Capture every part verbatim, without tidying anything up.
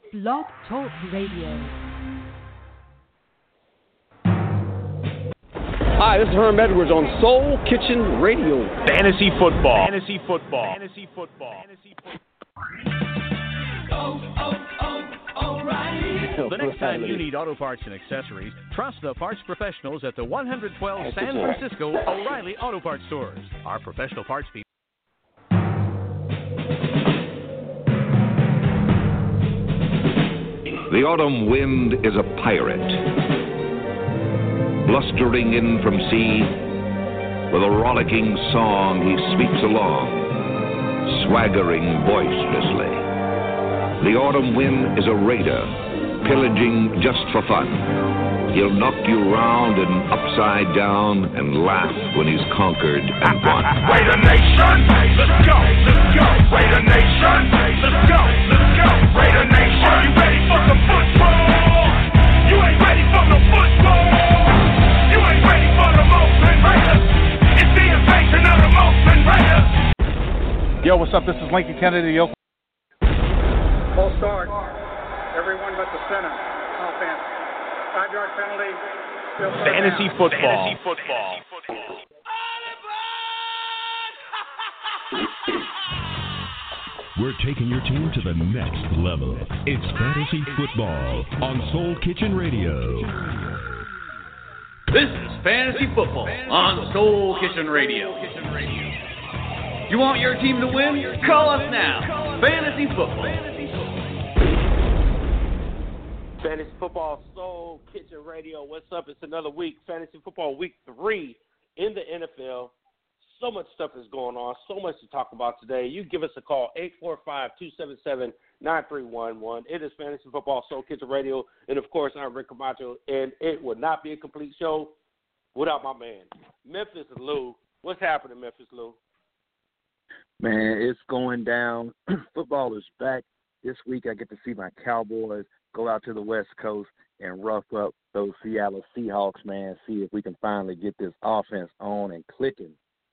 Blog Talk Radio. Hi, this is Herm Edwards on Soul Kitchen Radio. Fantasy football. Fantasy football. Fantasy football. Fantasy football. Oh, oh, oh, O'Reilly. The next time you need auto parts and accessories, trust the parts professionals at the one twelve San Francisco O'Reilly Auto Parts stores. Our professional parts people. The autumn wind is a pirate, blustering in from sea. With a rollicking song he sweeps along, swaggering boisterously. The autumn wind is a raider, pillaging just for fun. He'll knock you round and upside down and laugh when he's conquered and won. Raider Nation, let's go, let's go. Raider Nation, let's go, let's go. Raider Nation, are you ready for some football? You ain't ready for no football. You ain't ready for the Moultrie Raiders. It's the invasion of the Moultrie Raiders. Yo, what's up? This is Lincoln Kennedy. Yo. Full start. Everyone but the center. Offense. Five-yard penalty. Still Fantasy down. football. Fantasy football. We're taking your team to the next level. It's Fantasy Football on Soul Kitchen Radio. This is Fantasy Football on Soul Kitchen Radio. You want your team to win? Call us now. Fantasy Football. Fantasy Football Soul Kitchen Radio. What's up? It's another week. Fantasy Football Week three in the N F L. So much stuff is going on. So much to talk about today. You give us a call, eight four five, two seven seven, nine three one one. It is Fantasy Football Soul Kitchen Radio. And, of course, I'm Rick Camacho. And it would not be a complete show without my man, Memphis Lou. What's happening, Memphis Lou? Man, it's going down. Football is back. This week I get to see my Cowboys go out to the West Coast and rough up those Seattle Seahawks, man, see if we can finally get this offense on and clicking.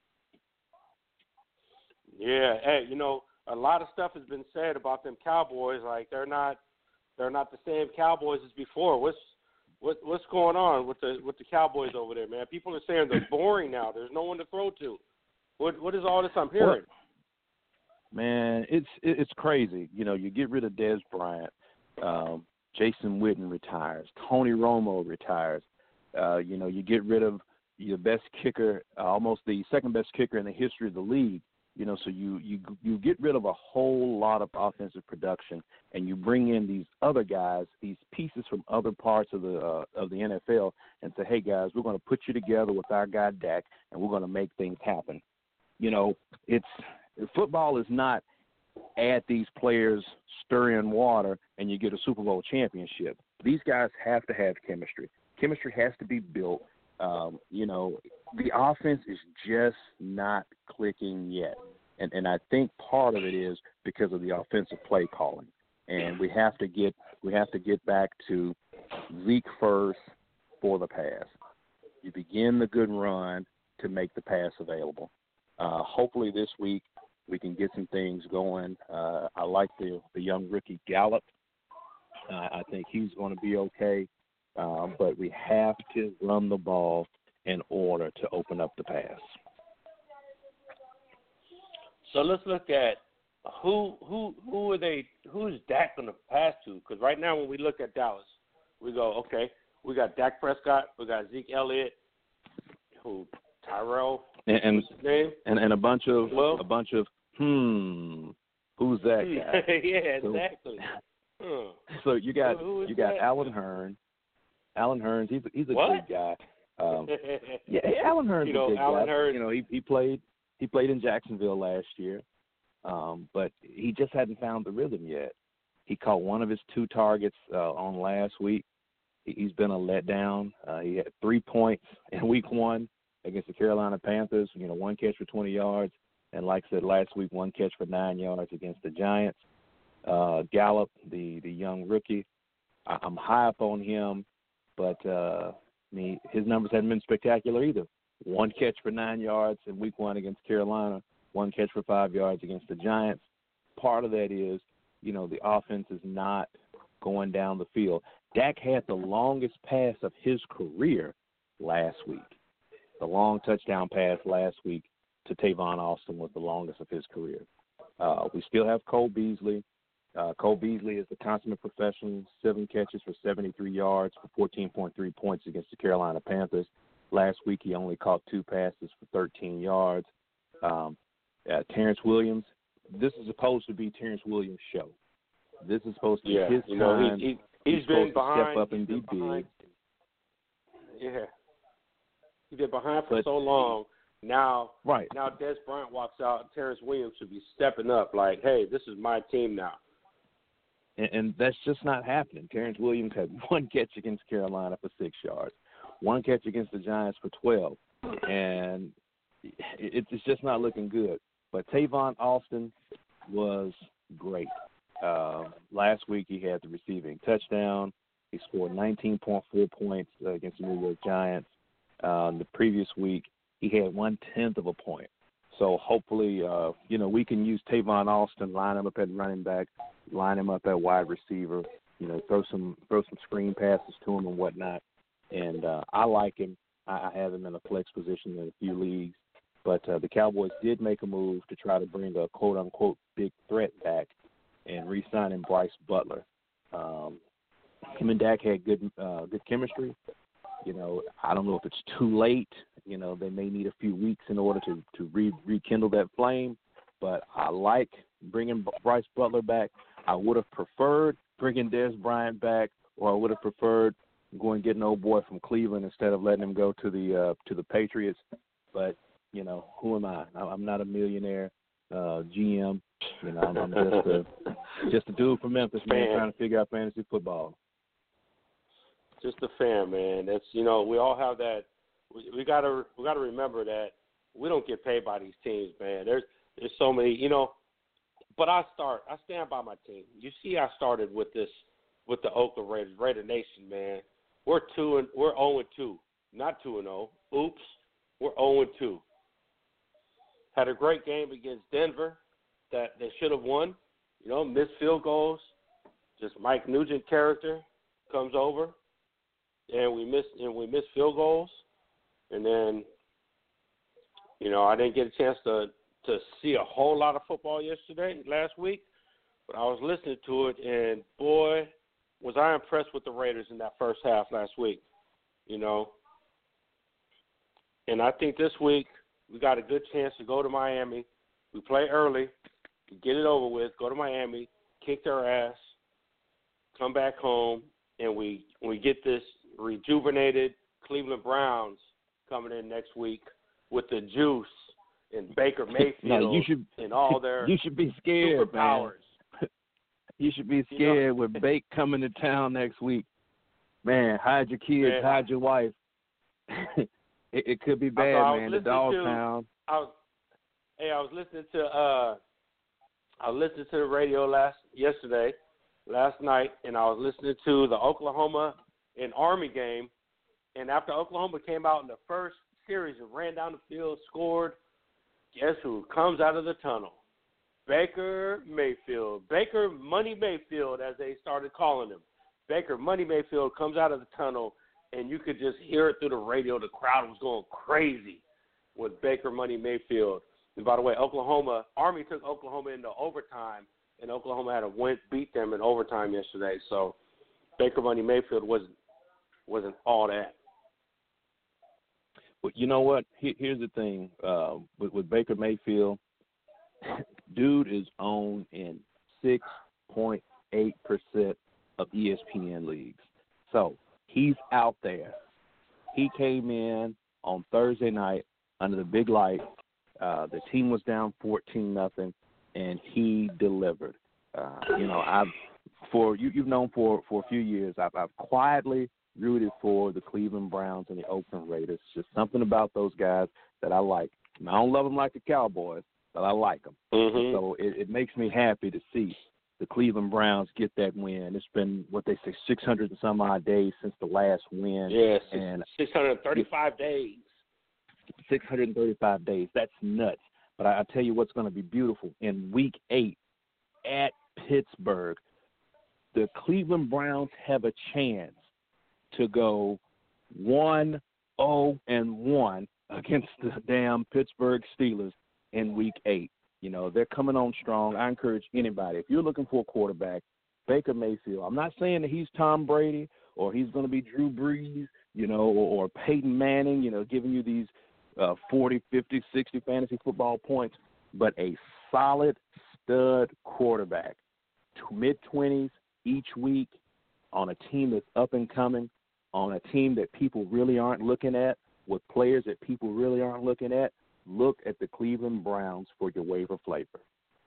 Yeah, hey, you know, a lot of stuff has been said about them Cowboys. Like they're not, they're not the same Cowboys as before. What's, what, what's going on with the with the Cowboys over there, man? People are saying they're boring now. There's no one to throw to. What, what is all this I'm hearing? Man, it's it's crazy. You know, you get rid of Dez Bryant, um, Jason Witten retires, Tony Romo retires. Uh, you know, you get rid of your best kicker, uh, almost the second best kicker in the history of the league. You know, so you, you you get rid of a whole lot of offensive production, and you bring in these other guys, these pieces from other parts of the uh, of the N F L, and say, hey guys, we're going to put you together with our guy Dak, and we're going to make things happen. You know, it's football is not add these players, stir in water, and you get a Super Bowl championship. These guys have to have chemistry. Chemistry has to be built. Um, you know, the offense is just not clicking yet. And and I think part of it is because of the offensive play calling. And we have to get we have to get back to Zeke first for the pass. You begin the good run to make the pass available. Uh, hopefully this week we can get some things going. Uh, I like the, the young rookie Gallup. Uh, I think he's going to be okay. Uh, but we have to run the ball in order to open up the pass. So let's look at who who who are they? Who's Dak going to pass to? Because right now when we look at Dallas, we go, okay, we got Dak Prescott, we got Zeke Elliott, who Tyrell, and and, what's his name? and and a bunch of well, a bunch of hmm, who's that guy? yeah, so, exactly. Hmm. So you got who, who you got that? Alan Hearn. Alan Hearns, he's he's a what? good guy. Um, yeah, Alan Hearns, you know, a good Alan guy. Hearns. You know, he he played he played in Jacksonville last year, um, but he just hadn't found the rhythm yet. He caught one of his two targets uh, on last week. He, he's been a letdown. Uh, he had three points in week one against the Carolina Panthers. You know, one catch for twenty yards, and like I said last week, one catch for nine yards against the Giants. Uh, Gallup, the the young rookie, I, I'm high up on him. But, uh, I mean, his numbers haven't been spectacular either. One catch for nine yards in week one against Carolina, one catch for five yards against the Giants. Part of that is you know, the offense is not going down the field. Dak had the longest pass of his career last week. The long touchdown pass last week to Tavon Austin was the longest of his career. Uh, we still have Cole Beasley. Uh, Cole Beasley is the consummate professional, seven catches for seventy-three yards for fourteen point three points against the Carolina Panthers. Last week he only caught two passes for thirteen yards. Um, uh, Terrence Williams, this is supposed to be Terrence Williams' show. This is supposed to be yeah, his you know, time. He, he, he's, he's been supposed behind. to step up and be behind. big. Yeah. He's been behind for But, so long. Now, right. now Des Bryant walks out. Terrence Williams should be stepping up like, hey, this is my team now. And, and that's just not happening. Terrence Williams had one catch against Carolina for six yards, one catch against the Giants for twelve, and it, it's just not looking good. But Tavon Austin was great. Uh, last week he had the receiving touchdown. He scored nineteen point four points uh, against the New York Giants. Uh, the previous week he had one-tenth of a point. So hopefully, uh, you know, we can use Tavon Austin, line him up at running back, line him up at wide receiver, you know, throw some throw some screen passes to him and whatnot. And uh, I like him. I, I have him in a flex position in a few leagues. But uh, the Cowboys did make a move to try to bring a quote-unquote big threat back and re-signing Bryce Butler. Um, him and Dak had good uh, good chemistry. You know, I don't know if it's too late. You know, they may need a few weeks in order to, to re- rekindle that flame. But I like bringing Bryce Butler back. I would have preferred bringing Des Bryant back, or I would have preferred going and getting an old boy from Cleveland instead of letting him go to the uh, to the Patriots. But, you know, who am I? I'm not a millionaire uh, G M. You know, I'm, I'm just a just a dude from Memphis, man, man, trying to figure out fantasy football. Just a fan, man. That's, you know, we all have that. We, we gotta we gotta remember that we don't get paid by these teams, man. There's there's so many, you know. But I start. I stand by my team. You see, I started with this with the Oakland Raiders, Raider Nation, man. We're two and we're zero and two, not two and zero. Oops, we're zero and two. Had a great game against Denver that they should have won. You know, missed field goals. Just Mike Nugent character comes over, and we missed and we missed field goals. And then, you know, I didn't get a chance to to see a whole lot of football yesterday, last week, but I was listening to it, and boy, was I impressed with the Raiders in that first half last week, you know. And I think this week we got a good chance to go to Miami. We play early, get it over with, go to Miami, kick their ass, come back home, and we we get this rejuvenated Cleveland Browns coming in next week with the juice and Baker Mayfield no, you should, and all their you should be scared, superpowers. Man. You should be scared you know? with Bake coming to town next week. Man, hide your kids, man, hide your wife. it, it could be bad, I, I man. The dog to, town. I was, hey, I was listening to uh, I was listening to the radio last yesterday, last night, and I was listening to the Oklahoma and Army game. And after Oklahoma came out in the first series and ran down the field, scored, guess who comes out of the tunnel? Baker Mayfield. Baker Money Mayfield, as they started calling him. Baker Money Mayfield comes out of the tunnel, and you could just hear it through the radio. The crowd was going crazy with Baker Money Mayfield. And by the way, Oklahoma, Army took Oklahoma into overtime, and Oklahoma had a win, beat them in overtime yesterday. So Baker Money Mayfield wasn't, wasn't all that. Well, you know what? Here's the thing uh, with, with Baker Mayfield. Dude is owned in six point eight percent of E S P N leagues. So he's out there. He came in on Thursday night under the big light. Uh, the team was down fourteen nothing, and he delivered. Uh, you know, I've for you, you've known for, for a few years. I've, I've quietly rooted for the Cleveland Browns and the Oakland Raiders. Just something about those guys that I like. I don't love them like the Cowboys, but I like them. Mm-hmm. So it, it makes me happy to see the Cleveland Browns get that win. It's been, what they say, six hundred and some odd days since the last win. Yes, yeah, and six hundred thirty-five days. six hundred thirty-five days. That's nuts. But I, I tell you what's going to be beautiful. In week eight at Pittsburgh. The Cleveland Browns have a chance to go one oh and one against the damn Pittsburgh Steelers in week eight. You know, they're coming on strong. I encourage anybody, if you're looking for a quarterback, Baker Mayfield. I'm not saying that he's Tom Brady or he's going to be Drew Brees, you know, or, or Peyton Manning, you know, giving you these uh, forty, fifty, sixty fantasy football points, but a solid stud quarterback, mid-twenties each week on a team that's up and coming, on a team that people really aren't looking at, with players that people really aren't looking at. Look at the Cleveland Browns for your waiver flavor.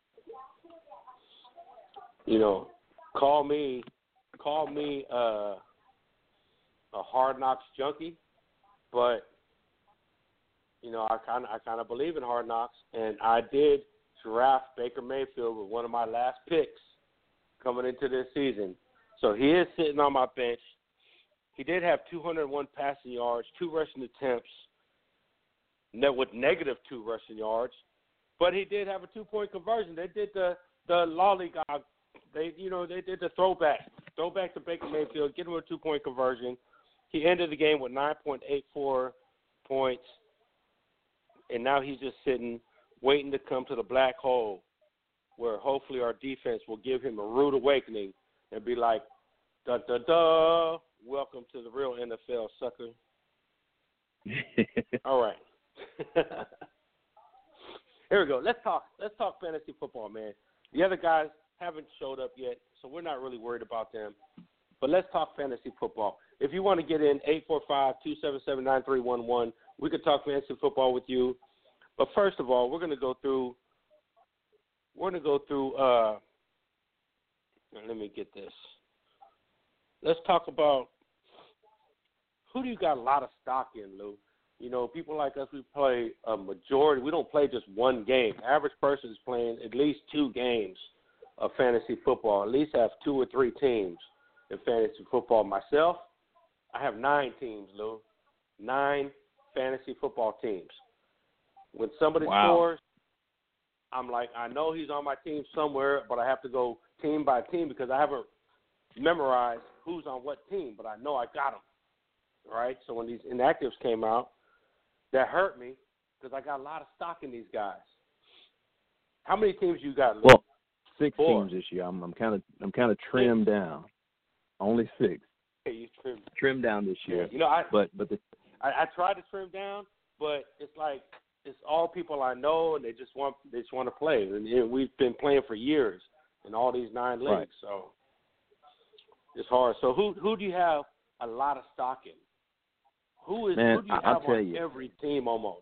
You know, call me, call me uh, a Hard Knocks junkie, but you know, I kind of, I kind of believe in Hard Knocks, and I did draft Baker Mayfield with one of my last picks coming into this season. So he is sitting on my bench. He did have two hundred one passing yards, two rushing attempts, net with negative two rushing yards, but he did have a two-point conversion. They did the the lollygog. They you know they did the throwback, throwback to Baker Mayfield, get him a two-point conversion. He ended the game with nine point eight four points, and now he's just sitting, waiting to come to the black hole, where hopefully our defense will give him a rude awakening and be like, da da da. Welcome to the real N F L, sucker. All right. Here we go. Let's talk. Let's talk fantasy football, man. The other guys haven't showed up yet, so we're not really worried about them. But let's talk fantasy football. If you want to get in, eight four five, two seven seven, nine three one one. We could talk fantasy football with you. But first of all, we're going to go through. We're going to go through. Uh, let me get this. Let's talk about who do you got a lot of stock in, Lou? You know, people like us, we play a majority. We don't play just one game. Average person is playing at least two games of fantasy football, at least have two or three teams in fantasy football. Myself, I have nine teams, Lou, nine fantasy football teams. When somebody wow. scores, I'm like, I know he's on my team somewhere, but I have to go team by team because I haven't memorized who's on what team, but I know I got them, right? So when these inactives came out, that hurt me because I got a lot of stock in these guys. How many teams you got, Lou? Well, six Four. teams this year. I'm, I'm kind of I'm kind of trimmed six. down. Only six. Hey, you trimmed. Trimmed down this year. You know, I but but the, I, I tried to trim down, but it's like it's all people I know, and they just want they just want to play. And you know, we've been playing for years in all these nine leagues, right. so it's hard. So who who do you have a lot of stock in? Who is Man, who do you I'll have tell on you, every team almost?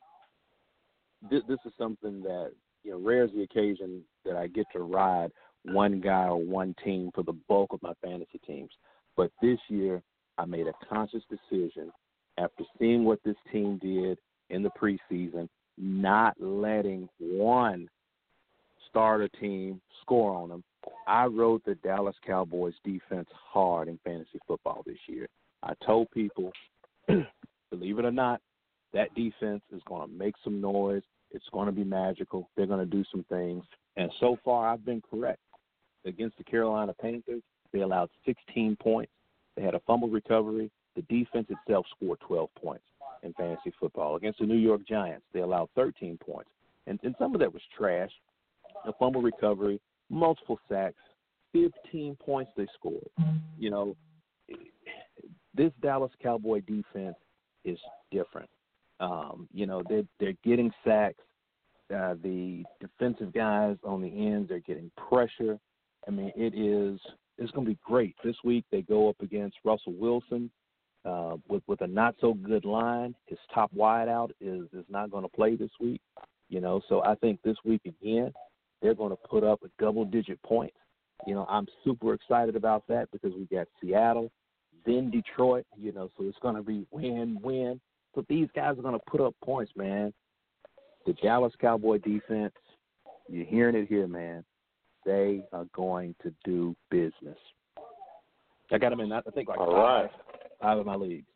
This, this is something that, you know, rare is the occasion that I get to ride one guy or one team for the bulk of my fantasy teams. But this year, I made a conscious decision after seeing what this team did in the preseason, not letting one starter team score on them. I rode the Dallas Cowboys defense hard in fantasy football this year. I told people, believe it or not, that defense is going to make some noise. It's going to be magical. They're going to do some things. And so far, I've been correct. Against the Carolina Panthers, they allowed sixteen points. They had a fumble recovery. The defense itself scored twelve points in fantasy football. Against the New York Giants, they allowed thirteen points. And, and some of that was trash. A fumble recovery, multiple sacks, fifteen points they scored. You know, this Dallas Cowboy defense is different. Um, you know, they're, they're getting sacks. Uh, the defensive guys on the ends, they're getting pressure. I mean, it is it's going to be great. This week they go up against Russell Wilson uh, with, with a not-so-good line. His top wideout is, is not going to play this week. You know, so I think this week again they're going to put up a double-digit points. You know, I'm super excited about that because we got Seattle, then Detroit, you know, so it's going to be win-win. So these guys are going to put up points, man. The Dallas Cowboy defense, you're hearing it here, man. They are going to do business. I got them in, I think, like All five, right. five of my leagues.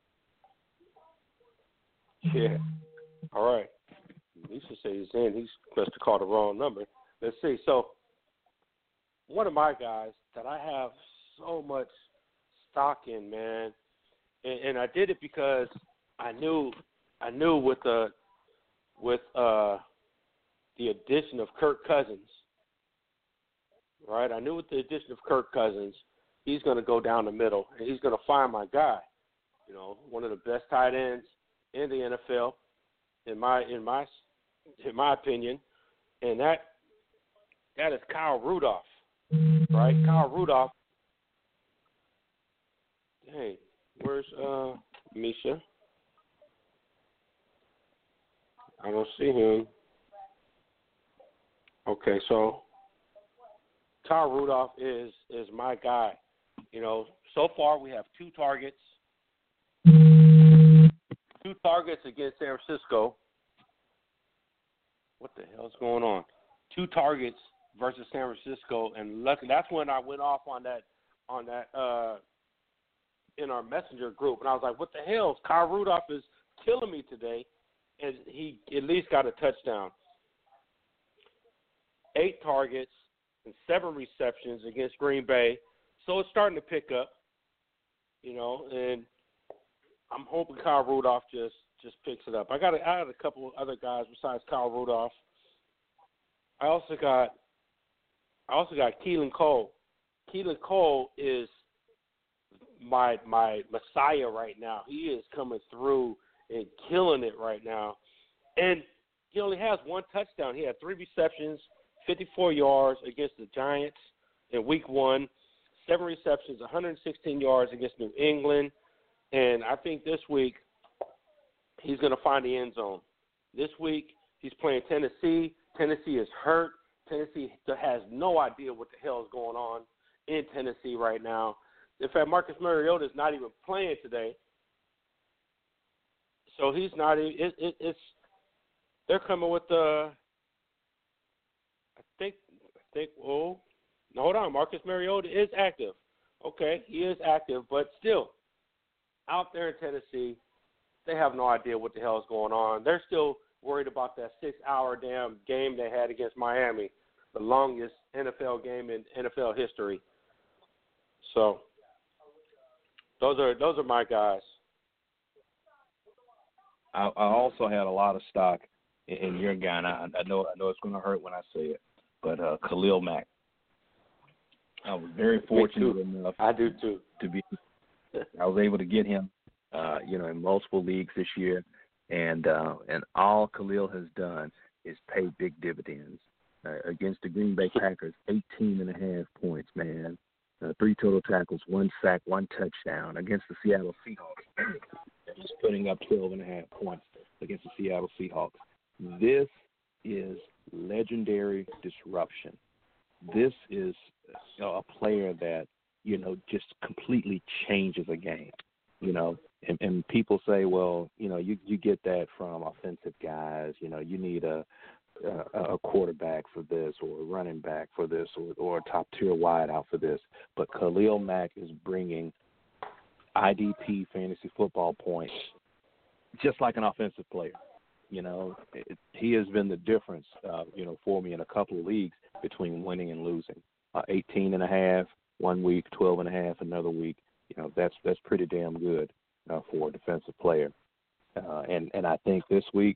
Yeah. All right. Lisa says he's in. He's supposed to call the wrong number. Let's see. So one of my guys that I have so much stock in, man, and, and I did it because I knew I knew with the with uh, the addition of Kirk Cousins, right? I knew with the addition of Kirk Cousins, he's going to go down the middle and he's going to find my guy. You know, one of the best tight ends in the N F L, in my in my in my opinion, and that that is Kyle Rudolph, right? Kyle Rudolph. Hey, where's uh, Misha? I don't see him. Okay, so Kyle Rudolph is is my guy. You know, so far we have two targets. Two targets against San Francisco. What the hell's going on? Two targets versus San Francisco, and luckily that's when I went off on that on that uh, in our messenger group, and I was like, "What the hell? Kyle Rudolph is killing me today," and he at least got a touchdown. Eight targets and seven receptions against Green Bay, so it's starting to pick up, you know, and I'm hoping Kyle Rudolph just, just picks it up. I got a, I had a couple of other guys besides Kyle Rudolph. I also got I also got Keelan Cole. Keelan Cole is my my messiah right now. He is coming through and killing it right now. And he only has one touchdown. He had three receptions, fifty-four yards against the Giants in week one, seven receptions, one hundred sixteen yards against New England. And I think this week he's going to find the end zone. This week he's playing Tennessee. Tennessee is hurt. Tennessee has no idea what the hell is going on in Tennessee right now. In fact, Marcus Mariota is not even playing today. So he's not even it, it, it's they're coming with the I think I think oh no, hold on, Marcus Mariota is active. Okay, he is active, but still out there in Tennessee, they have no idea what the hell is going on. They're still worried about that six-hour damn game they had against Miami, the longest N F L game in N F L history. So those are those are my guys. I, I also had a lot of stock in, in your guy, and I, I know I know it's going to hurt when I say it, but uh, Khalil Mack. I was very fortunate enough. I do too. To be, I was able to get him, uh, you know, in multiple leagues this year, and uh, and all Khalil has done is pay big dividends uh, against the Green Bay Packers. eighteen and a half points, man. Uh, three total tackles, one sack, one touchdown against the Seattle Seahawks. He's putting up twelve and a half points against the Seattle Seahawks. This is legendary disruption. This is you know, a player that, you know, just completely changes a game, you know. And, and people say, well, you know, you, you get that from offensive guys. You know, you need a a, a quarterback for this or a running back for this or, or a top-tier wideout for this. But Khalil Mack is bringing I D P fantasy football points just like an offensive player. You know, it, he has been the difference, uh, you know, for me in a couple of leagues between winning and losing. Uh, eighteen and a half one week, twelve and a half another week. You know, that's that's pretty damn good uh, for a defensive player. Uh, and, and I think this week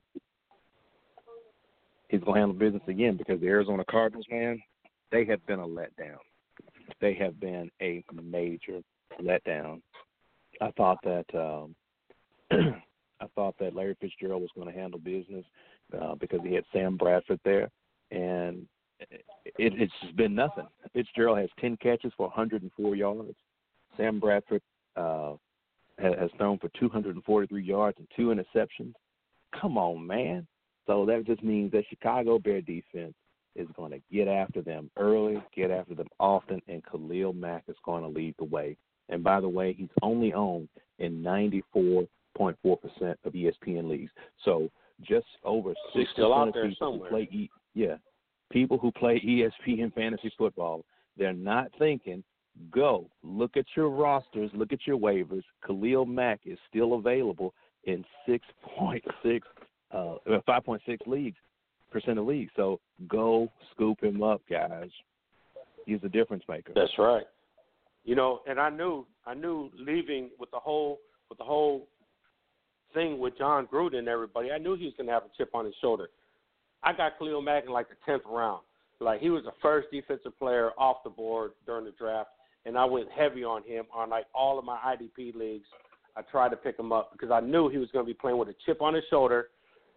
he's going to handle business again because the Arizona Cardinals, man, they have been a letdown. They have been a major letdown. I thought that um, I thought that Larry Fitzgerald was going to handle business uh, because he had Sam Bradford there, and it, it's just been nothing. Fitzgerald has ten catches for one hundred four yards. Sam Bradford uh, has, has thrown for two hundred forty-three yards and two interceptions. Come on, man. So that just means that Chicago Bear defense is going to get after them early, get after them often, and Khalil Mack is going to lead the way. And by the way, he's only owned in ninety-four point four percent of E S P N leagues. So just over six percent of people who play e- yeah, people who play E S P N fantasy football, they're not thinking, go, look at your rosters, look at your waivers. Khalil Mack is still available in six point six, uh, five point six leagues, percent of leagues. So go scoop him up, guys. He's a difference maker. That's right. You know, and I knew I knew leaving with the whole with the whole thing with John Gruden and everybody, I knew he was going to have a chip on his shoulder. I got Khalil Mack in like the tenth round. Like, he was the first defensive player off the board during the draft, and I went heavy on him on like all of my I D P leagues. I tried to pick him up because I knew he was going to be playing with a chip on his shoulder.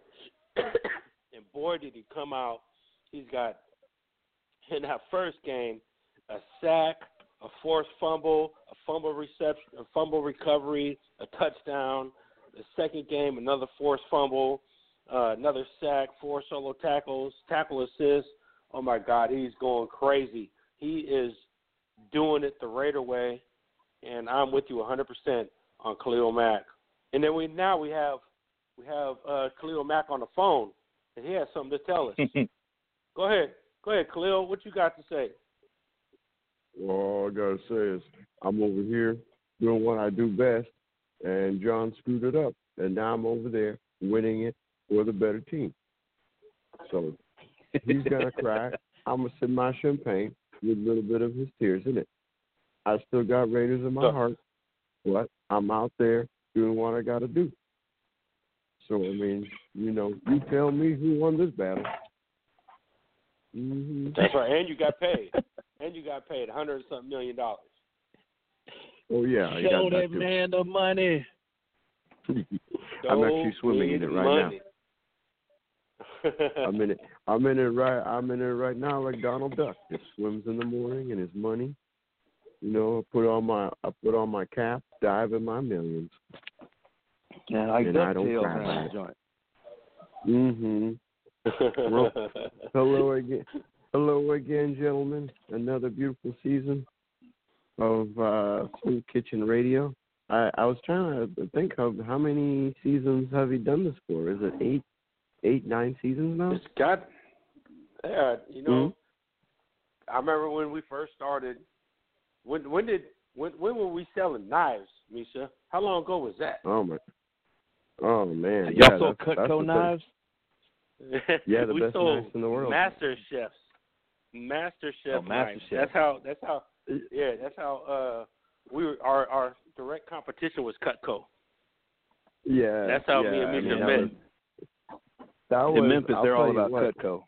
And boy, did he come out. He's got, in that first game, a sack, a forced fumble, a fumble reception, a fumble recovery, a touchdown. The second game, another forced fumble, uh, another sack, four solo tackles, tackle assist. Oh, my God, he's going crazy. He is doing it the Raider way, and I'm with you one hundred percent on Khalil Mack. And then we now we have we have uh, Khalil Mack on the phone, and he has something to tell us. Go ahead. Go ahead, Khalil. What you got to say? Well, all I got to say is I'm over here doing what I do best, and John screwed it up. And now I'm over there winning it for the better team. So he's going to cry. I'm going to sip my champagne with a little bit of his tears in it. I still got Raiders in my heart, but I'm out there doing what I got to do. So, I mean, you know, you tell me who won this battle. Mm-hmm. That's right. And you got paid. And you got paid one hundred and something million dollars. Oh, yeah. I Show got that that man the money. I'm actually swimming in it right money. now. I'm in it. I'm in it right. I'm in it right now, like Donald Duck. Just swims in the morning and his money. You know, I put on my I put on my cap, dive in my millions. Yeah, I and I don't cry about it. Mm-hmm. Well, hello again, hello again, gentlemen. Another beautiful season of uh, Soul Kitchen Radio. I, I was trying to think of how many seasons have you done this for? Is it eight, eight, nine seasons now? It's got, yeah, you know. Mm-hmm. I remember when we first started. When when did when when were we selling knives, Misha? How long ago was that? Oh my, oh man, y'all yeah, sold Cutco knives. Yeah, the we best sold knives in the world. Master Chefs, Master Chef oh, Master knives. Chef. That's how. That's how. Yeah, that's how. Uh, we were, our our direct competition was Cutco. Yeah, that's how yeah, me and Misha I mean, met. That was, in Memphis, I'll they're all you about what. Cutco.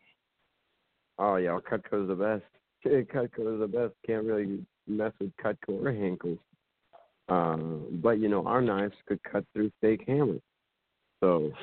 Oh yeah, Cutco's the best. Cutco is the best. Can't really mess with Cutco or Henkel. Uh, but you know, our knives could cut through fake hammers. So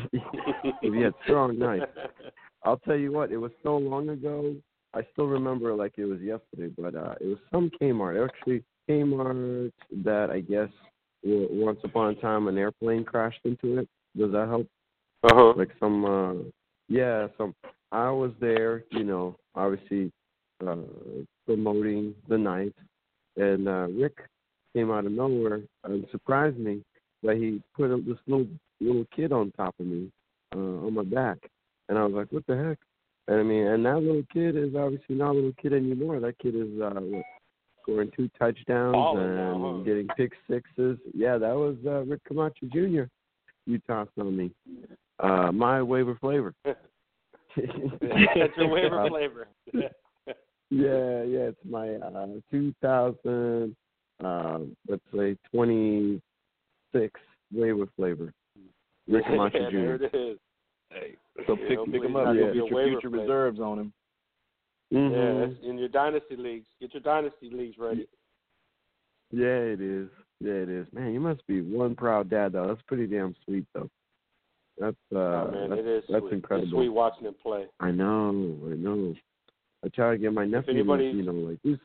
if you had strong knives, I'll tell you what. It was so long ago. I still remember it like it was yesterday. But uh, it was some Kmart. Actually, Kmart that I guess once upon a time an airplane crashed into it. Does that help? Uh-huh. Like some, uh, yeah, some. I was there, you know, obviously uh, promoting the night, and uh, Rick came out of nowhere and surprised me that he put up this little little kid on top of me uh, on my back, and I was like, what the heck? And I mean, and that little kid is obviously not a little kid anymore. That kid is uh, what, scoring two touchdowns oh, and no. getting pick sixes. Yeah, that was uh, Rick Camacho Junior You tossed on me. Uh, my waiver flavor. That's your waiver uh, flavor. yeah, yeah, it's my uh, two thousand, uh, let's say twenty-six waiver flavor. Rick Camacho yeah, Junior There it is. Hey, so pick, yeah, pick him up. Yeah. Get your future flavor. reserves on him. Mm-hmm. Yeah, that's in your dynasty leagues. Get your dynasty leagues ready. Yeah, it is. Yeah, it is. Man, you must be one proud dad, though. That's pretty damn sweet, though. That's uh, oh, man, that's, it is that's sweet. incredible. It's sweet watching him play. I know, I know. I try to get my nephew, anybody, you know, like do,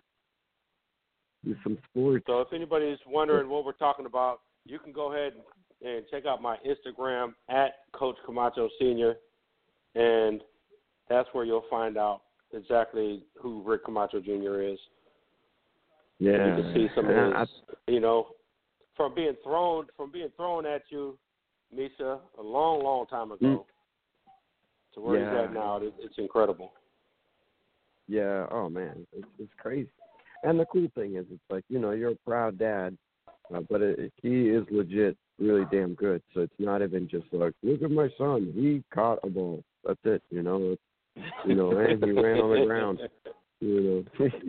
do some sports. So if anybody's wondering what we're talking about, you can go ahead and check out my Instagram at Coach Camacho Senior, and that's where you'll find out exactly who Rick Camacho Junior is. Yeah, and you can see some of his, I, you know, from being thrown from being thrown at you, Misha, a long, long time ago, mm. to where yeah. he's at now. It, it's incredible. Yeah. Oh man, it's, it's crazy. And the cool thing is, it's like, you know, you're a proud dad, uh, but it, it, he is legit really damn good. So it's not even just like, look at my son, he caught a ball. That's it, you know. It's, you know, and he ran on the ground. You know,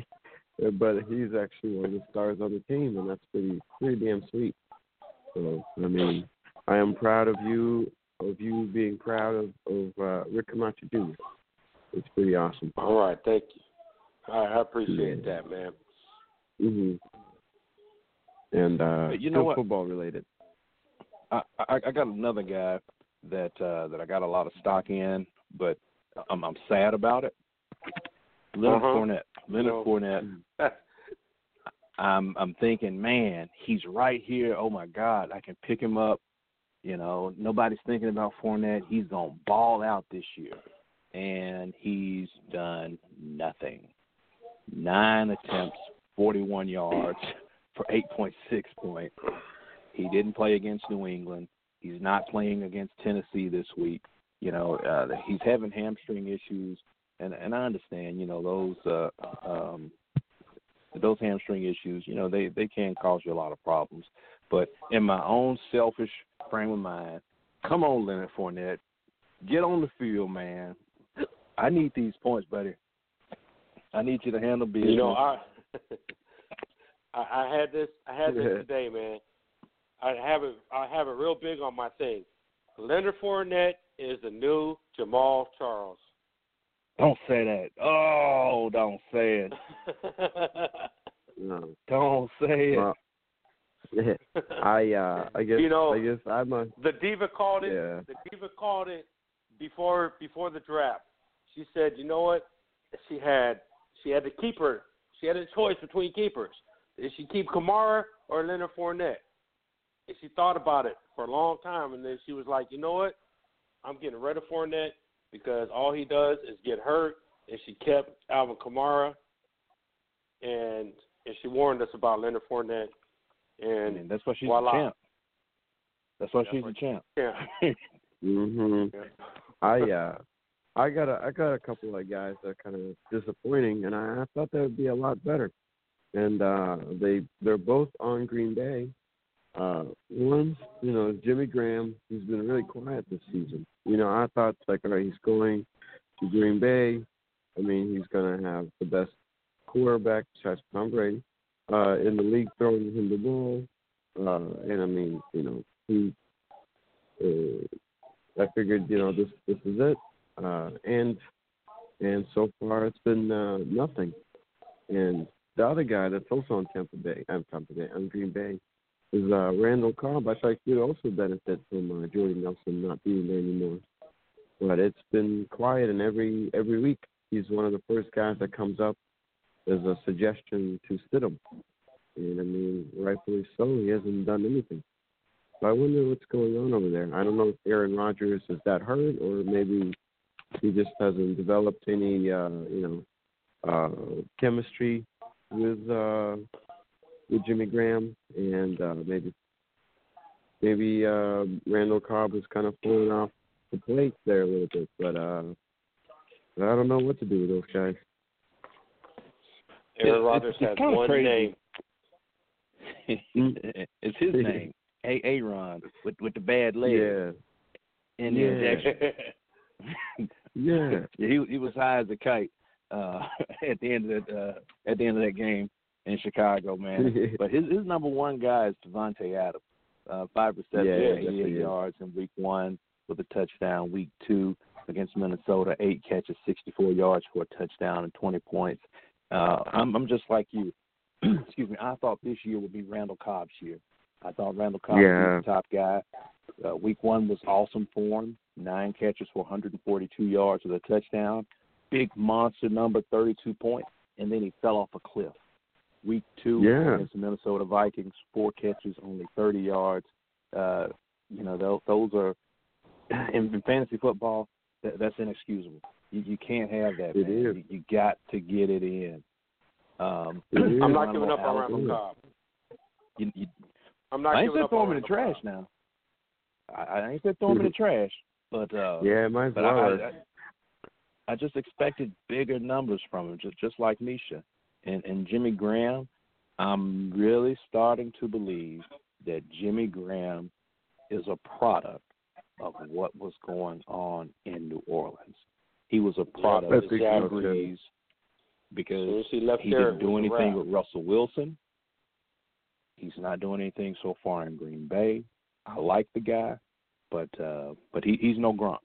but he's actually one of the stars on the team, and that's pretty pretty damn sweet. So I mean, I am proud of you of you being proud of of uh, Rick Camacho Junior It's pretty awesome. All right, thank you. All right, I appreciate yeah. that, man. Mhm. And uh, you know what? Football related. I, I I got another guy that uh, that I got a lot of stock in, but I'm I'm sad about it. Leonard uh-huh. Fournette. Leonard no. Fournette. I'm I'm thinking, man, he's right here. Oh my God, I can pick him up. You know, nobody's thinking about Fournette. He's gonna ball out this year, and he's done nothing. Nine attempts, forty-one yards for eight point six points. He didn't play against New England. He's not playing against Tennessee this week. You know, uh, he's having hamstring issues, and and I understand. You know, those uh, um, those hamstring issues. You know, they they can cause you a lot of problems. But in my own selfish frame of mind, come on, Leonard Fournette, get on the field, man. I need these points, buddy. I need you to handle business. You know, I I, I had this I had this today, man. I have it I have it real big on my thing. Leonard Fournette is the new Jamal Charles. Don't say that. Oh, don't say it. No. Don't say it. Well, I uh, I guess you know, I guess I'm a the diva called it. Yeah. The diva called it before before the draft. She said, you know what? She had she had to keep her. She had a choice between keepers. Did she keep Kamara or Leonard Fournette? And she thought about it for a long time, and then she was like, you know what? I'm getting rid of Fournette because all he does is get hurt. And she kept Alvin Kamara, and and she warned us about Leonard Fournette. And, and that's why she's voila. a champ. That's why that's she's what, a champ. Yeah. mhm. Yeah. I uh, I got a I got a couple of guys that are kind of disappointing, and I, I thought they would be a lot better. And uh, they they're both on Green Bay. Uh, one's, you know, Jimmy Graham. He's been really quiet this season. You know, I thought, like, all right, he's going to Green Bay. I mean, he's going to have the best quarterback, besides Tom Brady, uh, in the league throwing him the ball. Uh, and, I mean, you know, he, uh, I figured, you know, this this is it. Uh, and and so far it's been uh, nothing. And the other guy that's also on Tampa Bay, I'm Tampa Bay, on Green Bay, is uh, Randall Cobb. I thought he'd also benefit from uh, Jordy Nelson not being there anymore. But it's been quiet, and every every week he's one of the first guys that comes up as a suggestion to sit him. And, I mean, rightfully so, he hasn't done anything. So I wonder what's going on over there. I don't know if Aaron Rodgers is that hurt, or maybe he just hasn't developed any, uh, you know, uh, chemistry with uh, with Jimmy Graham, and uh, maybe maybe uh, Randall Cobb is kind of pulling off the plate there a little bit, but uh, I don't know what to do with those guys. Aaron Rodgers it's, has it's one crazy. name. It's his name, A. Aaron, with with the bad leg. Yeah. And the yeah. injection. yeah. He he was high as a kite uh, at the end of that uh, at the end of that game in Chicago, man. But his his number one guy is Devontae Adams. Uh, five receptions, yeah, eighty-eight yards in week one with a touchdown. Week two against Minnesota, eight catches, sixty-four yards for a touchdown and twenty points. Uh, I'm I'm just like you. Excuse me. I thought this year would be Randall Cobb's year. I thought Randall Cobb yeah. was the top guy. Uh, week one was awesome for him. Nine catches for one hundred forty-two yards with a touchdown. Big monster number, thirty-two points. And then he fell off a cliff. Week two yeah. against the Minnesota Vikings, four catches, only thirty yards. Uh, you know, those, those are, in, in fantasy football, that, that's inexcusable. You, you can't have that, it man. Is. You, you got to get it in. Um, I'm not giving up on Randall Cobb. You, you, I'm not I ain't giving said up throw on him in the Randall trash Cobb. now. I, I ain't said throw him in the trash, but uh, yeah, might as but well. I, I, I just expected bigger numbers from him, just just like Misha and and Jimmy Graham. I'm really starting to believe that Jimmy Graham is a product of what was going on in New Orleans. He was a product yeah, of Drew Brees. because he left he there, didn't do it was a anything wrap. with Russell Wilson. He's not doing anything so far in Green Bay. I like the guy, but uh, but he, he's no Gronk.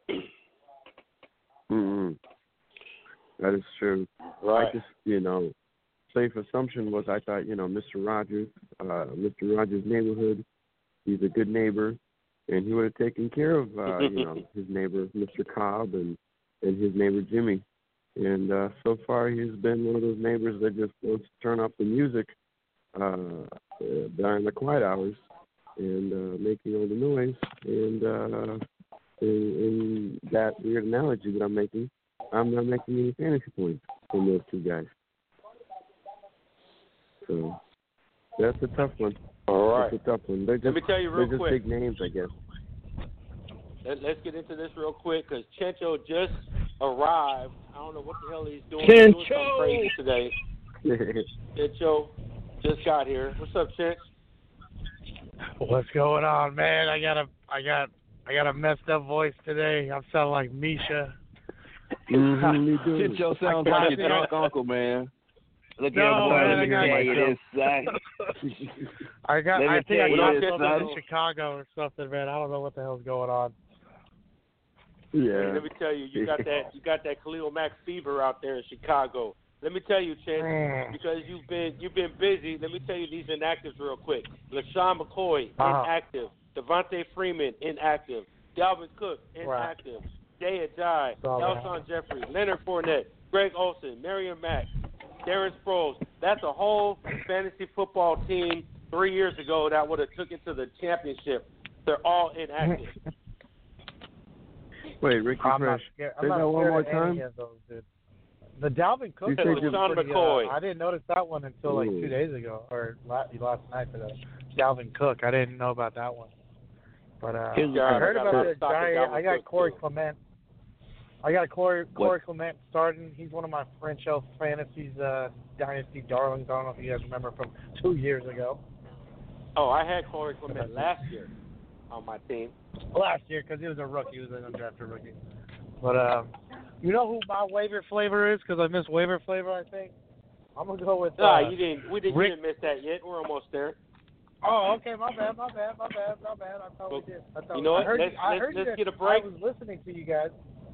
Mm-hmm. That is true. Right. I just, you know, safe assumption was I thought, you know, Mister Rogers, uh, Mister Rogers' neighborhood, he's a good neighbor, and he would have taken care of, uh, you know, his neighbor, Mister Cobb, and, and his neighbor, Jimmy. And uh, so far he's been one of those neighbors that just wants to turn off the music uh, uh, during the quiet hours and uh, making all the noise. And uh, in, in that weird analogy that I'm making, I'm not making any fantasy points from those two guys. So that's a tough one. All right. That's a tough one. They're just, Let me tell you real they're just quick. big names, I guess. Let, let's get into this real quick because Chencho just arrived. I don't know what the hell he's doing. Chencho! He's doing something crazy today. Chencho just got here. What's up, Chench? What's going on, man? I got a, I got, I got a messed up voice today. I'm sounding like Misha. Mm-hmm, Chencho sounds like your drunk uncle, man. Look no, at man, I him, got tell you myself. this, son. I got, Let me I think I tell got you this, something son. in Chicago or something, man. I don't know what the hell's going on. Yeah. Let me tell you, you got that, you got that Khalil Mack fever out there in Chicago. Let me tell you, Chench, Mm. because you've been, you've been busy. Let me tell you these inactives real quick. LaShawn McCoy, Uh-huh. inactive. Devontae Freeman, inactive. Dalvin Cook, inactive. Jay Ajayi, Saw that. Alshon Jeffrey, Leonard Fournette, Greg Olsen, Marion Mack, Darren Sproles. That's a whole fantasy football team three years ago that would have took it to the championship. They're all inactive. Wait, Ricky I'm not Fresh. scared. Say I'm not that one scared more of time. any of those, dude. The Dalvin Cook You one said was you- LaShawn pretty, McCoy. uh, I didn't notice that one until like Ooh. two days ago or last, last night. For the Dalvin Cook, I didn't know about that one. But uh, Here's the I thing. heard I got a about lot the of stock in giant. Dalvin I got Cook, Corey too. Clement. I got Corey Corey What? Clement starting. He's one of my Frencho Fantasies uh, Dynasty darlings. I don't know if you guys remember from two years ago. Oh, I had Corey Clement last year on my team. Last year because he was a rookie. He was an undrafted rookie. But um, you know who my waiver flavor is? Because I missed waiver flavor. I think I'm gonna go with. Uh, Nah, you didn't. We didn't, you Rick- didn't miss that yet. We're almost there. Oh, okay, my bad, my bad, my bad, my bad. I thought Well, we did. I thought you know I what? heard Let's- you, I let's- heard let's you. get a break. I was listening to you guys.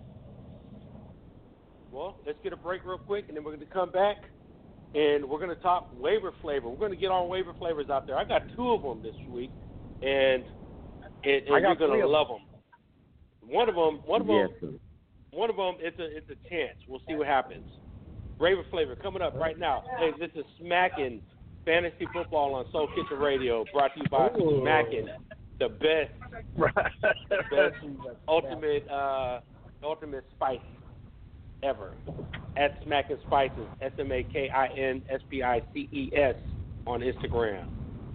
Well, let's get a break real quick, and then we're going to come back, and we're going to talk waiver flavor. We're going to get all waiver flavors out there. I got two of them this week, and, and, I and got you're going three to of love them. One of them, one of them, Yes, sir. one of them, it's a it's a chance. We'll see what happens. Waiver flavor coming up right now. Hey, this is Smackin' Fantasy Football on Soul Kitchen Radio, brought to you by Ooh. Smackin', the best, the best ultimate, uh, ultimate spice ever. At Smackin' Spices, S M A K I N S P I C E S on Instagram.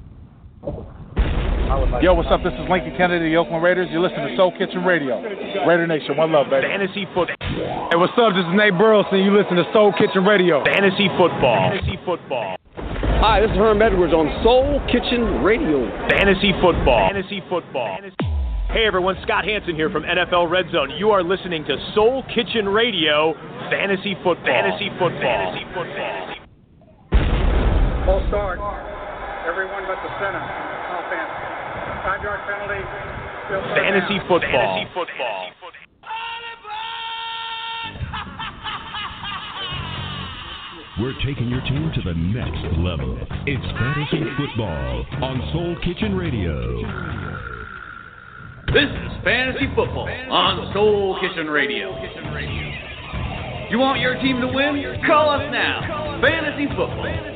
Yo, what's up? This is Lincoln Kennedy, the Oakland Raiders. You're listening to Soul Kitchen Radio. Raider Nation, one love, baby. Fantasy football. Hey, what's up? This is Nate Burleson. You listen to Soul Kitchen Radio. Fantasy football. Fantasy football. Hi, this is Herm Edwards on Soul Kitchen Radio. Fantasy football. Fantasy football. Hey everyone, Scott Hansen here from N F L Red Zone. You are listening to Soul Kitchen Radio. Fantasy football. Fantasy football. Fantasy football. Full start. Everyone but the center. Offense. Five yard penalty. Still third Fantasy down. football. Fantasy football. We're taking your team to the next level. It's Fantasy Football on Soul Kitchen Radio. This is Fantasy Football on Soul Kitchen Radio. You want your team to win? Call us now. Fantasy Football.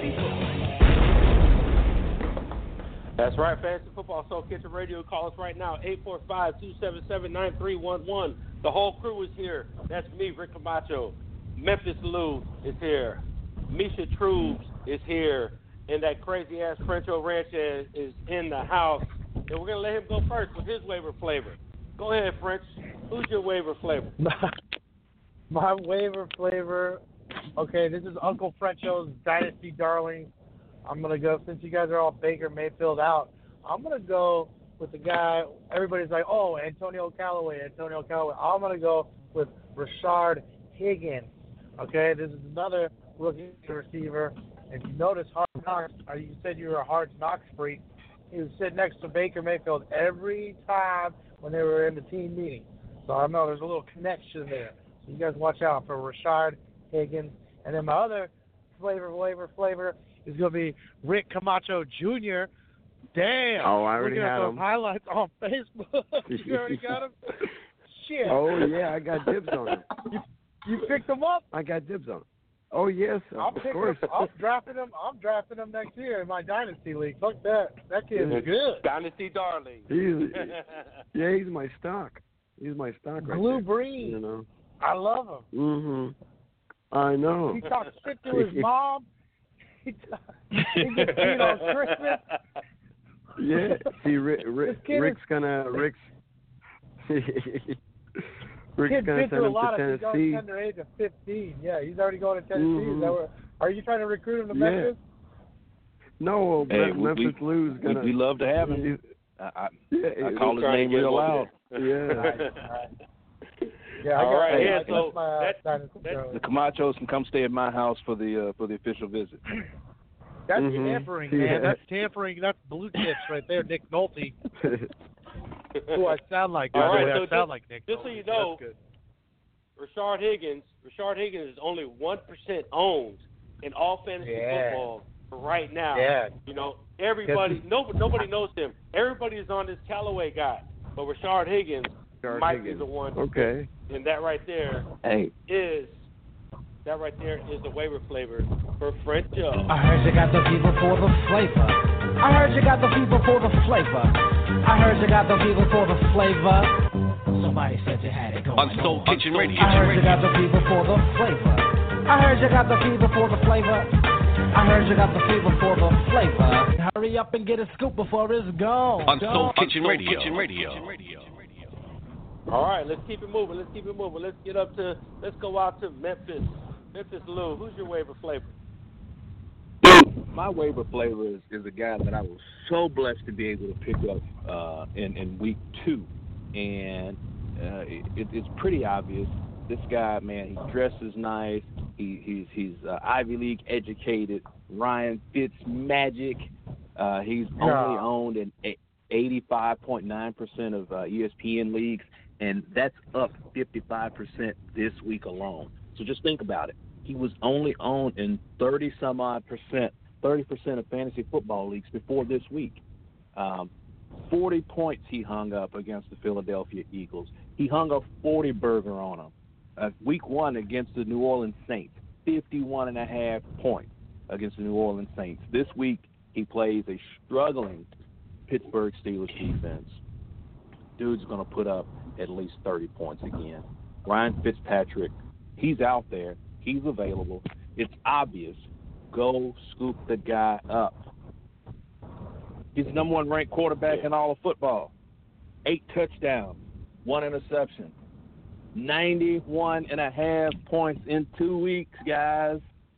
That's right, Fantasy Football Soul Kitchen Radio. Call us right now, eight four five, two seven seven, nine three one one. The whole crew is here. That's me, Rick Camacho. Memphis Lou is here. Misha Trubes is here. And that crazy-ass Frencho Ranchez is in the house. And we're going to let him go first with his waiver flavor. Go ahead, French. Who's your waiver flavor? My waiver flavor. Okay, this is Uncle Frencho's Dynasty Darling. I'm going to go, since you guys are all Baker Mayfield out, I'm going to go with the guy, everybody's like, oh, Antonio Callaway, Antonio Callaway. I'm going to go with Rashard Higgins. Okay, this is another rookie receiver. If you notice, Hard Knocks, or you said you were a Hard Knocks freak, he was sitting next to Baker Mayfield every time when they were in the team meeting. So I know there's a little connection there. So you guys watch out for Rashard Higgins. And then my other flavor, flavor, flavor is going to be Rick Camacho Junior Damn. Oh, I already Looking had at those him. highlights on Facebook. You already got him? Shit. Oh, yeah, I got dibs on him. You, you picked him up? I got dibs on him. Oh, yes, I'm of picking course. him. I'm drafting him. I'm drafting him next year in my dynasty league. Fuck that. That kid's good. Dynasty darling. He's, yeah, he's my stock. He's my stock right Blue there. Breeze. You know. I love him. Mm-hmm. I know. He talks shit to his mom. He, talk, he gets beat on Christmas. Yeah. See, Rick, Rick, Rick's is, gonna Rick's Rick's kid's gonna been send through a him lot to of Tennessee. He's under age of fifteen. Yeah, he's already going to Tennessee. Mm-hmm. Is that where, are you trying to recruit him to Yeah. Memphis? No, Hey, we, Memphis we, Lou's we, gonna. we love to have him. I, I, Yeah, I call his name real loud. Yeah. Yeah, I All got right, hey, yeah, I, so that's my uh, that- dynasty that- girl. The Camachos can come stay at my house for the uh, for the official visit. That's Mhm. tampering, Yeah. man. That's tampering. That's blue chips right there, Nick Nolte. Who I sound like? All By the right, way, so I sound just- like Nick. just Nolte, so you know, that's good. Rashard Higgins, Rashard Higgins is only one percent owned in all fantasy Yeah. football for right now. Yeah. You know, everybody, Yes. no, nobody knows him. Everybody is on this Callaway guy, but Rashard Higgins Rashard might Higgins. be the one. Okay. And that right there Hey, is that right there is the waiver flavor for French Joe. I heard you got the fever for the flavor. I heard you got the fever for the flavor. I heard you got the fever for the flavor. Somebody said you had it going On Soul Kitchen Radio. I heard you got the fever for the flavor. I heard you got the fever for the flavor. I heard you got the fever for the flavor. Hurry up and get a scoop before it's gone. On Soul Kitchen Soul Radio. Kitchen Radio. All right, let's keep it moving. Let's keep it moving. Let's get up to. Let's go out to Memphis. Memphis Lou, who's your waiver flavor? dude, my waiver flavor is, is a guy that I was so blessed to be able to pick up uh, in in week two, and uh, it, it's pretty obvious. This guy, man, he dresses nice. He, he's he's uh, Ivy League educated. Ryan Fitzmagic. Uh, he's only owned in eighty-five point nine percent of uh, E S P N leagues, and that's up fifty-five percent this week alone. So just think about it. He was only owned in thirty some odd percent, thirty percent of fantasy football leagues before this week. Um, forty points he hung up against the Philadelphia Eagles. He hung a forty burger on them. Uh, week one against the New Orleans Saints, fifty-one and a half points against the New Orleans Saints. This week he plays a struggling Pittsburgh Steelers defense. Dude's going to put up at least thirty points again. Ryan Fitzpatrick, he's out there. He's available. It's obvious. Go scoop the guy up. He's the number one ranked quarterback in all of football. Eight touchdowns, one interception. ninety-one and a half points in two weeks, guys.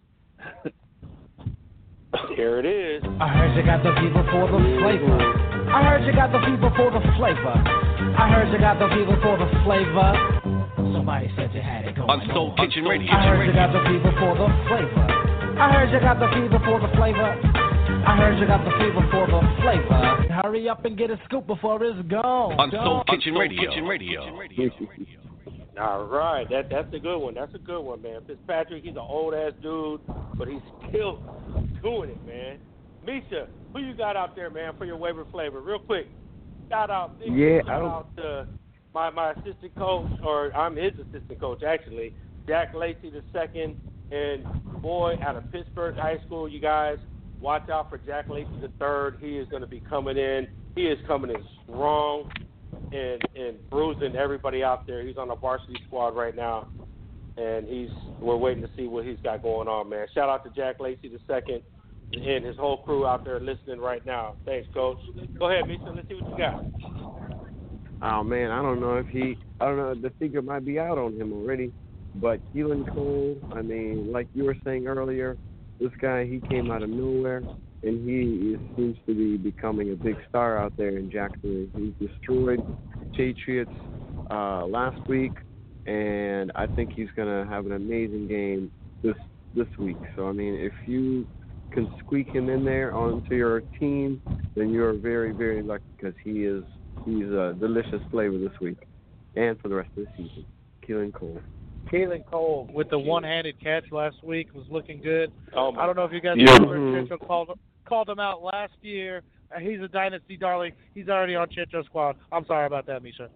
Here it is. I heard you got the fever for the flavor. I heard you got the fever for the flavor. I heard you got the fever for the flavor. Somebody said you had it going on Soul Kitchen Radio. I heard you got the fever for the flavor. I heard you got the fever for the flavor. I heard you got the fever for the flavor. Hurry up and get a scoop before it's gone. On Soul Kitchen Radio. Kitchen Radio. All right, that that's a good one. That's a good one, man. Fitzpatrick, he's an old ass dude, but he's still doing it, man. Misha, who you got out there, man, for your waiver flavor? Real quick, shout out, big yeah, shout out to my my assistant coach, or I'm his assistant coach actually, Jack Lacey the second, and boy, out of Pittsburgh High School, you guys watch out for Jack Lacey the third. He is going to be coming in. He is coming in strong. And, and bruising everybody out there. He's on the varsity squad right now, and he's we're waiting to see what he's got going on, man. Shout out to Jack Lacey the second and his whole crew out there listening right now. Thanks, Coach. Go ahead, Misha. Let's see what you got. Oh man, I don't know if he. I don't know. The figure might be out on him already, but Keelan Cole. I mean, like you were saying earlier, this guy he came out of nowhere. And he is, seems to be becoming a big star out there in Jacksonville. He destroyed Patriots uh, last week, and I think he's going to have an amazing game this this week. So I mean, if you can squeak him in there onto your team, then you're very, very lucky because he is he's a delicious flavor this week and for the rest of the season. Keelan Cole. Keelan Cole with the one-handed catch last week was looking good. Oh I don't know if you guys yeah. remember Chencho called called him out last year. Uh, he's a dynasty darling. He's already on Chencho's squad. I'm sorry about that, Misha.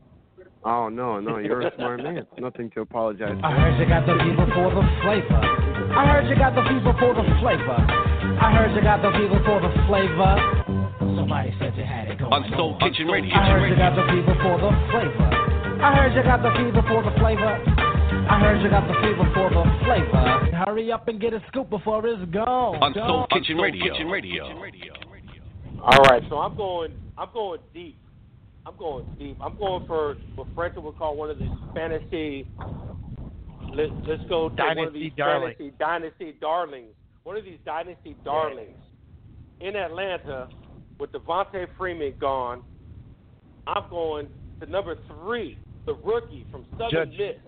Oh no, no, you're a smart man. Nothing to apologize for. I heard you got the fever for the flavor. I heard you got the fever for the flavor. I heard you got the fever for the flavor. Somebody said you had it going on Soul Kitchen Radio. I heard you got the fever for the flavor. I heard you got the fever for the flavor. I heard you got the fever for the flavor. Hurry up and get a scoop before it's gone. On Soul Kitchen Radio. Kitchen Radio. All right, so I'm going. I'm going deep. I'm going deep. I'm going for what French would call one of these fantasy. Let, let's go to Dynasty one of these darling. fantasy dynasty darlings. One of these dynasty darlings in Atlanta with Devontae Freeman gone. I'm going to number three, the rookie from Southern Judge.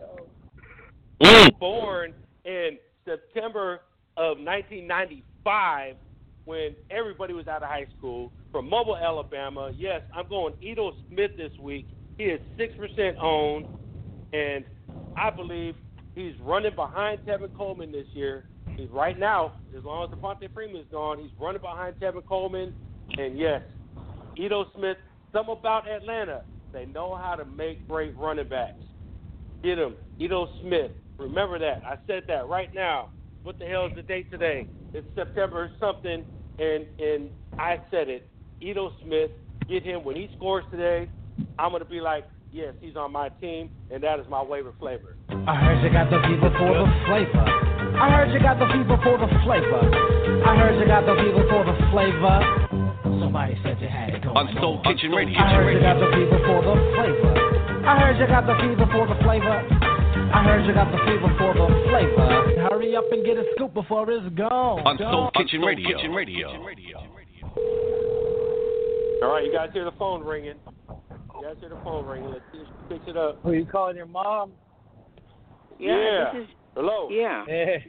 Miss, born in September of nineteen ninety-five. When everybody was out of high school, from Mobile, Alabama. Yes, I'm going Ito Smith this week. He is six percent owned, and I believe he's running behind Tevin Coleman this year. He's right now, as long as Devontae Freeman is gone, he's running behind Tevin Coleman. And yes, Ito Smith, something about Atlanta, they know how to make great running backs. Get him, Ito Smith. Remember that. I said that right now. What the hell is the date today? It's September something. And and I said it, Ito Smith, get him when he scores today. I'm going to be like, yes, he's on my team, and that is my waiver flavor. I heard you got the fever for the flavor. I heard you got the fever for the flavor. I heard you got the fever for the flavor. Somebody said you had it going on Soul Kitchen Radio. I heard you got the fever for the flavor. I heard you got the fever for the flavor. I heard you got the fever for the flavor. Hurry up and get a scoop before it's gone. On Soul Kitchen Radio. Kitchen Radio. All right, you guys hear the phone ringing. You guys hear the phone ringing. Let's see if she picks it up. Who are you calling your mom? Yeah. Yeah. This is, Hello. yeah.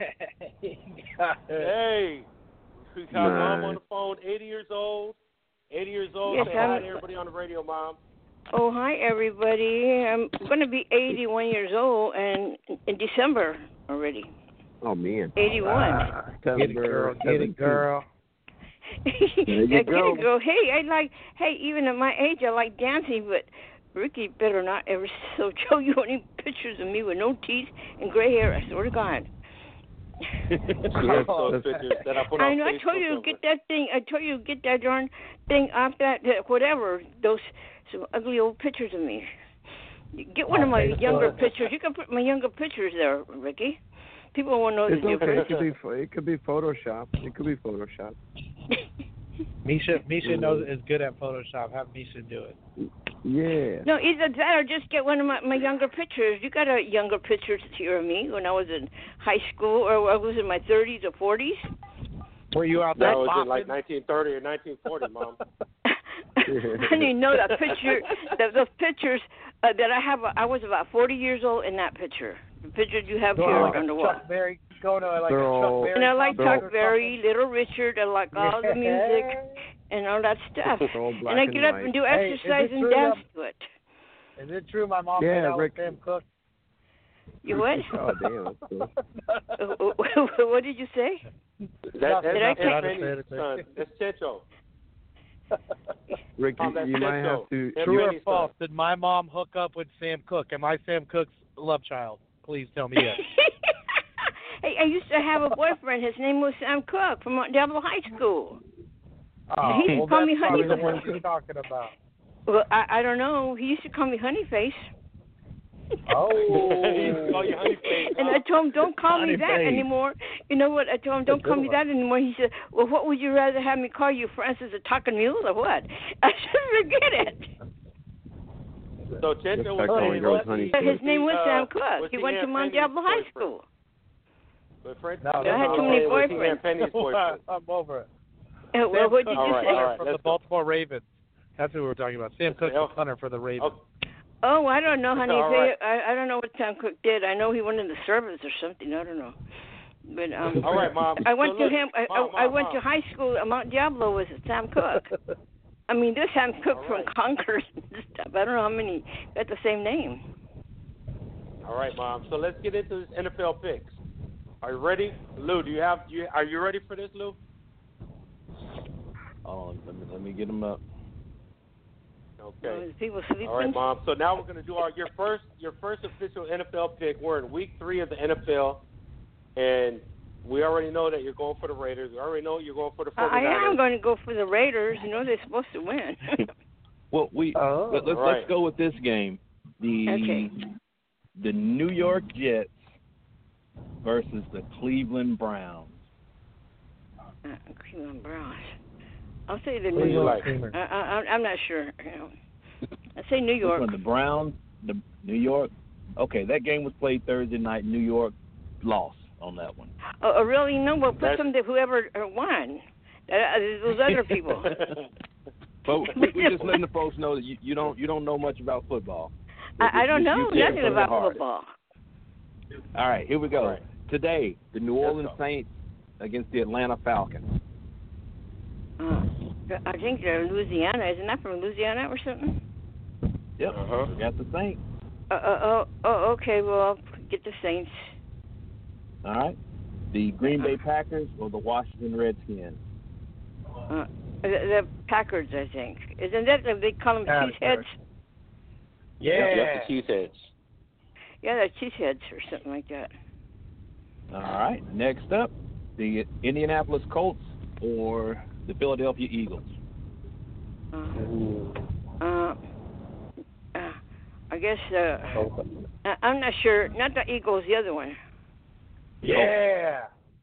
Hey. We got Nice. Mom on the phone, eighty years old. eighty years old. Yes, Say hi I'm- to everybody on the radio, Mom. Oh, hi, everybody. I'm going to be eighty-one years old and in December already. Oh man. eighty-one. Ah, Get it, girl. Get it, girl. There you yeah, go. get it, girl. Hey, I like, hey, even at my age, I like dancing, but Ricky better not ever so show you any pictures of me with no teeth and gray hair. I swear to God. Those pictures that I put on I know. I Facebook told you to and- get that thing. I told you to get that darn thing off that, that whatever. Those some ugly old pictures of me. Get one of my younger pictures. You can put my younger pictures there, Ricky. People won't know the It's okay. difference. It could be pho- it could be Photoshop. It could be Photoshop. Misha, Misha knows is good at Photoshop. Have Misha do it. Yeah. No, either that or just get one of my, my younger pictures. You got a younger pictures here of me when I was in high school, or I was in my thirties or forties. Were you out That there? was in bopping? like nineteen thirty or nineteen forty, Mom. I didn't even know that picture. That those pictures uh, that I have. I was about forty years old in that picture. The picture you have Going here like on the a wall. Chuck Berry, going to like They're a all- Chuck Berry. And I like concert Chuck or Berry, Little Richard. I like all the music and all that stuff. All black And I and get up white. and do Hey, is exercise it and true dance that- to it. Is it true my mom Yeah, made out Rick. with Sam Cooke? You what? Oh damn, that's cool. What did you say? That, that's Did I not take- Penny's son. That's Chencho. Rick, Oh, that's you might Chencho. have to. That's True or Penny's false? son. Did my mom hook up with Sam Cooke? Am I Sam Cooke's love child? Please tell me yes. Hey, I used to have a boyfriend. His name was Sam Cooke from Mount Diablo High School. Oh, He used to well, call that's me probably Honey the one Face. she's talking about. Well, I, I don't know. He used to call me Honey Face. Oh. He used to call you honey face. And I told him, don't call me Honey that Face. anymore. You know what? I told him, don't call me that anymore. He said, well, what would you rather have me call you, Francis, a talking mule or what? I said, forget it. So Chencho was That's saying how it goes, was honey. he- His name was uh, Sam Cooke. was He he went to Aunt Mount Penny's Diablo High boyfriend? School. But French, No, I had too many was he boyfriends. Aunt Penny's boyfriend? I'm over it. Uh, well, Sam what did Cooke you All right, say? all right. from let's the go. Baltimore Ravens. That's who we were talking about. Sam Cooke, Oh. the punter for the Ravens. Oh, Oh, I don't know, honey. All They, right. I, I don't know what Sam Cooke did. I know he went in the service or something. I don't know. But um, all right, Mom. I went so to look, him. I, Mom, I, I Mom, went Mom. to high school at Mount Diablo with Sam Cooke. I mean, this Sam Cooke All from right. Concord and stuff. I don't know how many got the same name. All right, Mom. So let's get into this N F L picks. Are you ready, Lou? Do you have? Do you, are you ready for this, Lou? Oh, let me let me get them up. Okay. Is people sleeping? All right, Mom. So now we're going to do our your first your first official N F L pick. We're in week three of the N F L, and we already know that you're going for the Raiders. We already know you're going for the I, I 49ers. am going to go for the Raiders. You know they're supposed to win. Well, we Oh, let, let's right. let's go with this game. The Okay. the New York Jets versus the Cleveland Browns. Uh, Cleveland Browns. I'll say the Who do New you York. like? I, I, I'm not sure. You know. I say New Which York. one, the Browns, the New York. Okay, that game was played Thursday night. New York lost on that one. Oh, oh, really? No. Well, put That's- them to whoever uh, won. Uh, those other people. But we, we just letting the folks know that you, you don't you don't know much about football. I, I don't You- know you take it nothing from the about heart. football. All right, here we go. All right. Today, the New Let's Orleans go. Saints against the Atlanta Falcons. Uh, I think they're Louisiana. Isn't that from Louisiana or something? Yep, Uh-huh. we got the Saints. Uh, uh, oh, oh, okay. Well, I'll get the Saints. All right. The Green Bay Packers or the Washington Redskins? Uh, the, the Packers, I think. Isn't that they call them Packers. cheeseheads? Yeah. Yep, the Cheeseheads. Yeah, they're cheeseheads or something like that. All right. Next up, the Indianapolis Colts or the Philadelphia Eagles? Uh, uh, uh, I guess uh, I- I'm not sure. Not the Eagles, the other one. Yeah.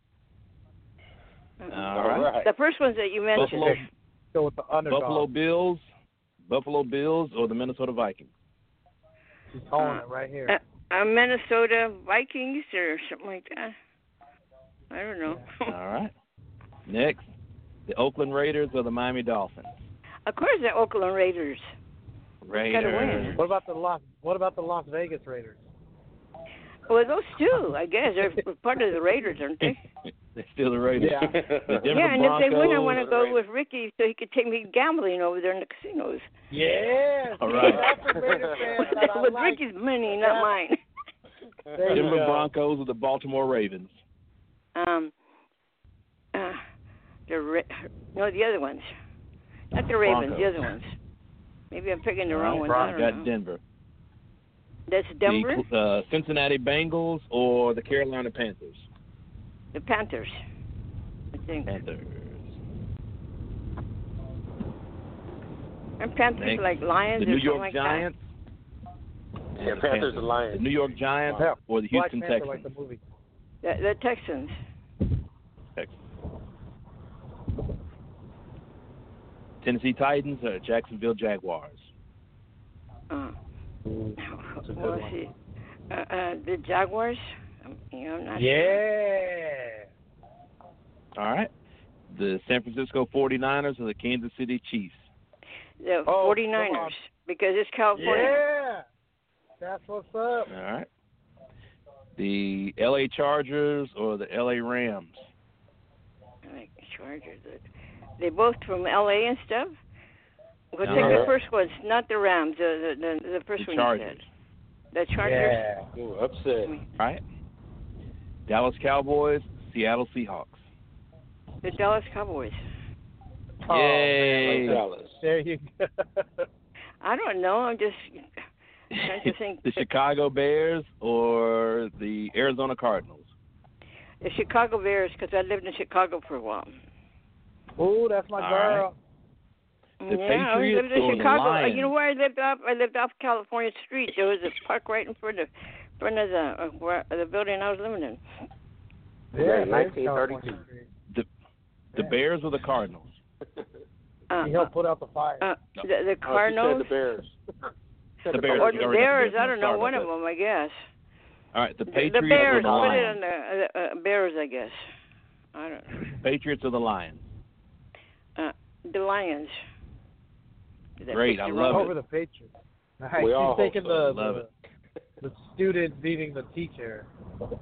Uh, All right. The first ones that you mentioned. Buffalo, Go with the underdog. Buffalo Bills, Buffalo Bills or the Minnesota Vikings? She's calling it right here. Uh, uh, Minnesota Vikings or something like that. I don't know. All right. Next, the Oakland Raiders or the Miami Dolphins? Of course, the Oakland Raiders. Raiders. Gotta win. What about the Las What about the Las Vegas Raiders? Well, those two, I guess, are part of the Raiders, aren't they? They're still the Raiders. Yeah. The Denver Yeah, and if they win, I Broncos- want to go with Ricky so he could take me gambling over there in the casinos. Yeah. All right. That's the Raiders fan that I With like. Ricky's money, not mine. There you Denver go. Broncos or the Baltimore Ravens? Um, uh, the Ra- no, the other ones, not the Ravens, Broncos. the other ones. Maybe I'm picking the All wrong right. ones. I don't Got know. Denver. That's Denver, The uh, Cincinnati Bengals or the Carolina Panthers? the Panthers, I think. Panthers. And Panthers Next, like Lions the or New something York like Giants. Yeah, or the Panthers and Lions. The New York Giants Yeah. or the Black Houston Panther Texans? like the movie. that. The, the Texans. Texans. Tennessee Titans or Jacksonville Jaguars? Uh, That's a good what was one. it? Uh, uh, the Jaguars. Um, you know, I'm not Yeah. All right. The San Francisco forty-niners or the Kansas City Chiefs? sure. The Oh, come 49ers on. because it's California. Yeah. That's what's up. All right. The L A Chargers or the L A Rams? Like Chargers. They both from L A and stuff. We'll take Uh-huh. the first ones, not the Rams. The the the, the first The one Chargers. you said. The Chargers. Yeah. Ooh, upset. All right. Dallas Cowboys, Seattle Seahawks. The Dallas Cowboys. Oh, Yay. Like Dallas. There you go. I don't know. I'm just trying to think. The Chicago Bears or the Arizona Cardinals? The Chicago Bears, because I lived in Chicago for a while. Ooh, that's my All girl. The yeah, I Patriots lived in or the Chicago. Uh, Lions? You know where I lived off? I lived off California Street. There was a park right in front of front of the uh, where, the building I was living in. Yeah, nineteen thirty-two. The the Bears or the Cardinals? Uh, He helped put out the fire. uh, No. the, the Oh, she Cardinals. said the Bears. The Bears. Or You the already got Bears. the I don't know. Sorry One about of that. them, I guess. All right. The The, Patriots the Bears. or the Put it Lions? on the uh, uh, Bears, I guess. I don't know. Patriots or the Lions? Uh, the Lions. Did Great, pick I the love wrong- it. Over the Patriots. Nice. We all He's taking hope so. the, Love the it. the student beating the teacher.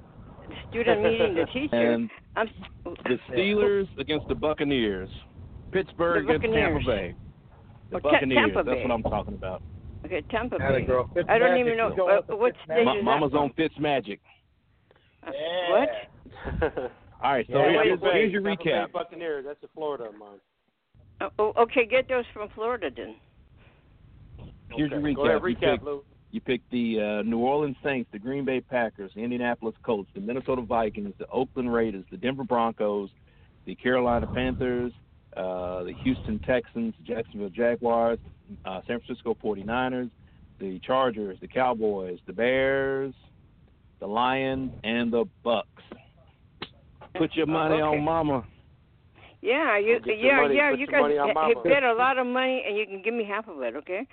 student meeting the teacher. And I'm, the Steelers against the Buccaneers. Pittsburgh The against Buccaneers. Tampa Bay. The Oh, Ta- Buccaneers. Tampa That's Bay. what I'm talking about. Okay, Tampa Atta Bay. girl. I don't Fitzmagic even know is going uh, with what Fitzmagic. stage Ma- is Mama's that on from? Fitzmagic. Uh, what? All right, so Yeah, here's, Tampa Bay, here's your Tampa Bay recap. Buccaneers. That's in Florida, man. Oh, oh, okay, get those from Florida then. Here's Okay. your recap. Go ahead, You recap, picked- Lou. You picked the uh, New Orleans Saints, the Green Bay Packers, the Indianapolis Colts, the Minnesota Vikings, the Oakland Raiders, the Denver Broncos, the Carolina Panthers, uh, the Houston Texans, the Jacksonville Jaguars, uh, San Francisco forty-niners, the Chargers, the Cowboys, the Bears, the Lions, and the Bucks. Put your money Okay. on Mama. Yeah, you, Get your yeah, money- yeah. put You your guys money on ha- Mama. have bet a lot of money, and you can give me half of it, okay?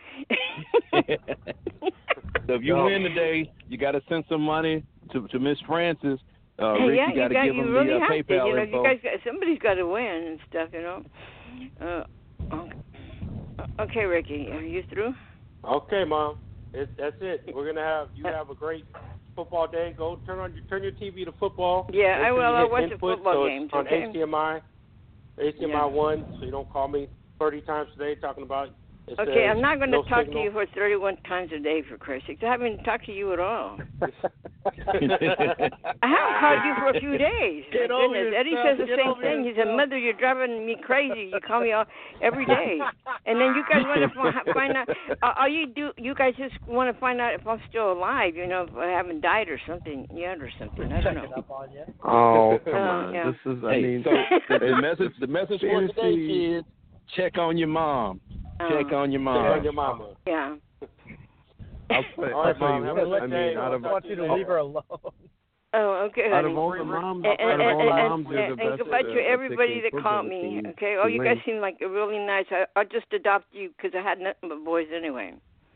So if you No. win today, you got to send some money to to Miss Francis. Uh, Hey, Rick, yeah, you got to got, give you him really the uh, have PayPal to. You know, info. you guys, got, somebody's got to win and stuff. You know. Uh, okay. okay, Ricky, are you through? Okay, Mom. It's, that's it. We're gonna have you have a great football day. Go turn on your turn your T V to football. Yeah, Make I sure will. you I'll hit watch the input, football so games, It's on okay? H D M I, H D M I Yeah. one, so you don't call me thirty times a day talking about. It Okay, says I'm not going to no talk signal. to you for thirty-one times a day, for Christ's sake. I haven't talked to you at all. I haven't called you for a few days. Get My over goodness. Eddie yourself. says the Get same over thing. He said, yourself. Mother, you're driving me crazy. You call me all, every day. And then you guys want to find out, uh, all you do, you guys just want to find out if I'm still alive, you know, if I haven't died or something yet or something. I don't know. Oh, come Uh, on. yeah. This is, I Hey, mean, so the, the message the message for today, Fantasy- kids, check on your mom. Uh, Check on your Check mom. on your mama. Yeah. I'll tell, All I'll right, tell Mom, you have what, a good I day. mean, out of, I want you to leave her alone. Oh, okay, out honey. of all the moms, And, out and, of all the and, moms, and, you're the and best goodbye at, to uh, everybody picking that called football me. teams. Okay, oh, you guys Lynn. seem like really nice. I, I'll just adopt you because I had nothing but boys anyway.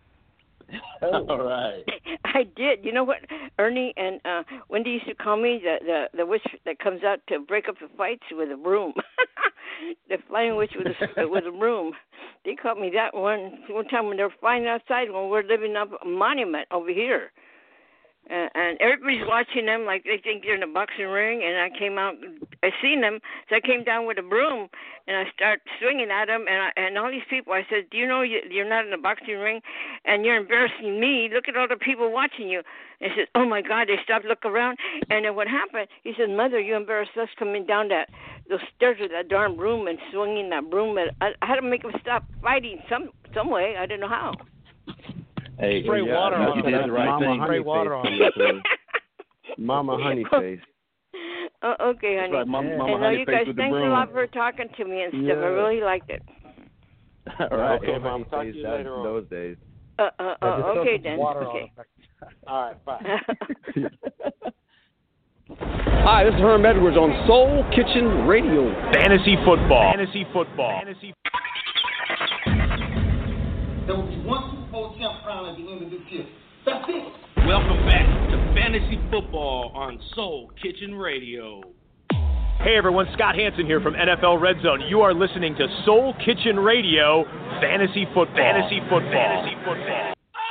All right. I did. You know what? Ernie and uh Wendy used to call me the the the witch that comes out to break up the fights with a broom. The flying witch with a with a broom. They called me that one one time when they were fighting outside when we're living up a monument over here. Uh, and everybody's watching them like they think they're in a boxing ring. And I came out, I seen them, so I came down with a broom and I start swinging at them. And I, and all these people, I said, "Do you know you, you're not in a boxing ring, and you're embarrassing me? Look at all the people watching you." And he said, "Oh my God!" They stopped, look around, and then what happened? He said, "Mother, you embarrassed us coming down that those stairs with that darn broom and swinging that broom." And I, I had to make them stop fighting some some way. I didn't know how. Hey, Spray yeah, water you on did them. the right Mama thing. Spray Honey water Face on coming through. Mama Honeyface. Oh, okay, That's honey. right, Mama, and Mama uh, Honey you Face guys, with the thanks a broom. lot for talking to me and stuff. I Yeah. really liked it. All right. Okay, Mom. Talk to Honeyface, you that- later on. those days. Uh, uh, uh, Just throw okay some then. water on Okay. them. All right, bye. Hi, this is Herm Edwards on Soul Kitchen Radio. Fantasy football. Fantasy football. Fantasy There will be one Super Bowl champ crown at the end of this year. That's it. Welcome back to Fantasy Football on Soul Kitchen Radio. Hey everyone, Scott Hansen here from N F L Red Zone. You are listening to Soul Kitchen Radio, Fantasy Football. Fantasy Football. Fantasy Football.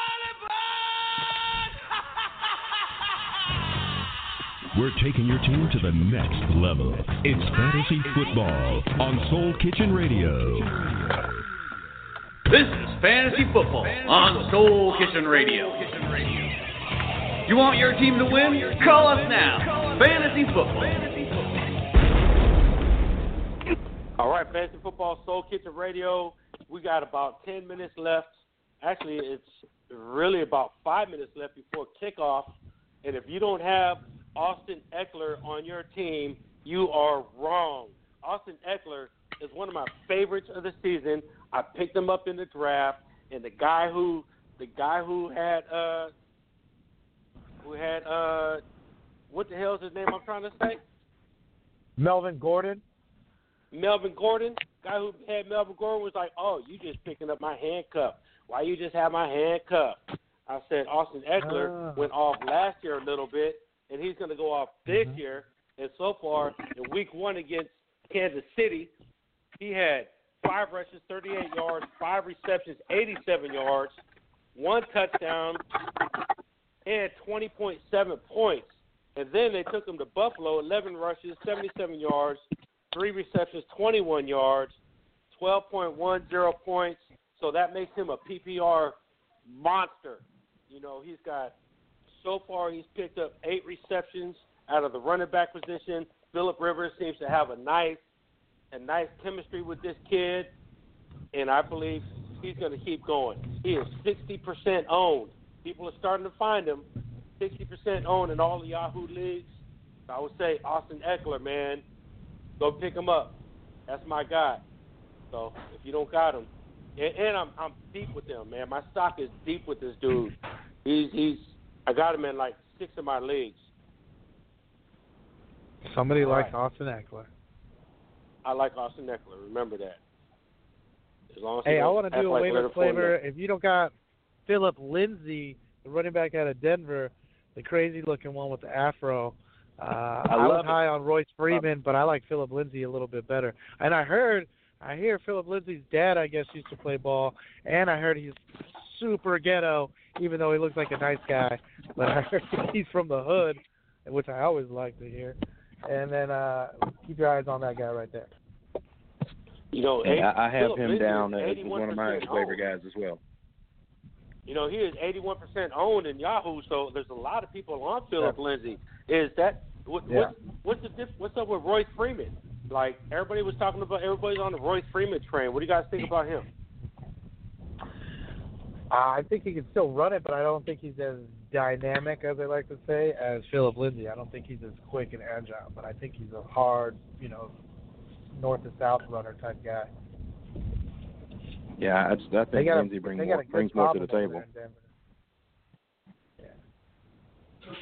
We're taking your team to the next level. It's Fantasy Football on Soul Kitchen Radio. This is Fantasy Football on Soul Kitchen Radio. You want your team to win? Call us now. Fantasy Football. All right, Fantasy Football Soul Kitchen Radio. We got about ten minutes left. Actually, it's really about five minutes left before kickoff. And if you don't have Austin Ekeler on your team, you are wrong. Austin Ekeler is one of my favorites of the season. I picked him up in the draft, and the guy who the guy who had uh who had uh what the hell is his name? I'm trying to say Melvin Gordon. Melvin Gordon. Guy who had Melvin Gordon was like, "Oh, you just picking up my handcuff. Why you just have my handcuff?" I said Austin Ekeler Ah. went off last year a little bit, and he's going to go off this Mm-hmm. year. And so far, in week one against Kansas City, he had five rushes, thirty-eight yards, five receptions, eighty-seven yards, one touchdown, and twenty point seven points. And then they took him to Buffalo, eleven rushes, seventy-seven yards, three receptions, twenty-one yards, twelve point one zero points. So that makes him a P P R monster. You know, he's got, so far he's picked up eight receptions out of the running back position. Phillip Rivers seems to have a nice, a nice chemistry with this kid, and I believe he's going to keep going. He is sixty percent owned. People are starting to find him. sixty percent owned in all the Yahoo leagues. I would say Austin Eckler, man, go pick him up. That's my guy. So if you don't got him, and, and I'm I'm deep with him, man. My stock is deep with this dude. He's he's I got him in like six of my leagues. Somebody All likes right. Austin Eckler. I like Austin Eckler. Remember that. As long as he Hey, I don't want to act do a like waiver Leonard flavor. Fournette. If you don't got Philip Lindsay, the running back out of Denver, the crazy-looking one with the afro, uh, I, love was it. high on Royce Freeman, but I like Philip Lindsay a little bit better. And I heard, I hear Philip Lindsay's dad, I guess, used to play ball, and I heard he's super ghetto, even though he looks like a nice guy. But I heard he's from the hood, which I always like to hear. And then uh, keep your eyes on that guy right there. You know, And eighty, I, I have Phillip him Lindsay down is as one of my eighty-one percent waiver owned. guys as well. You know, he is eighty-one percent owned in Yahoo, so there's a lot of people on Phillip Lindsay. Is that what, Yeah. what's what's the diff, what's up with Royce Freeman? Like everybody was talking about, everybody's on the Royce Freeman train. What do you guys think about him? Uh, I think he can still run it, but I don't think he's as dynamic, as I like to say, as Philip Lindsay. I don't think he's as quick and agile, but I think he's a hard, you know, north to south runner type guy. Yeah, I, just, I They think got a- Lindsay brings they got more, a good brings more to the problem over table. there in Denver.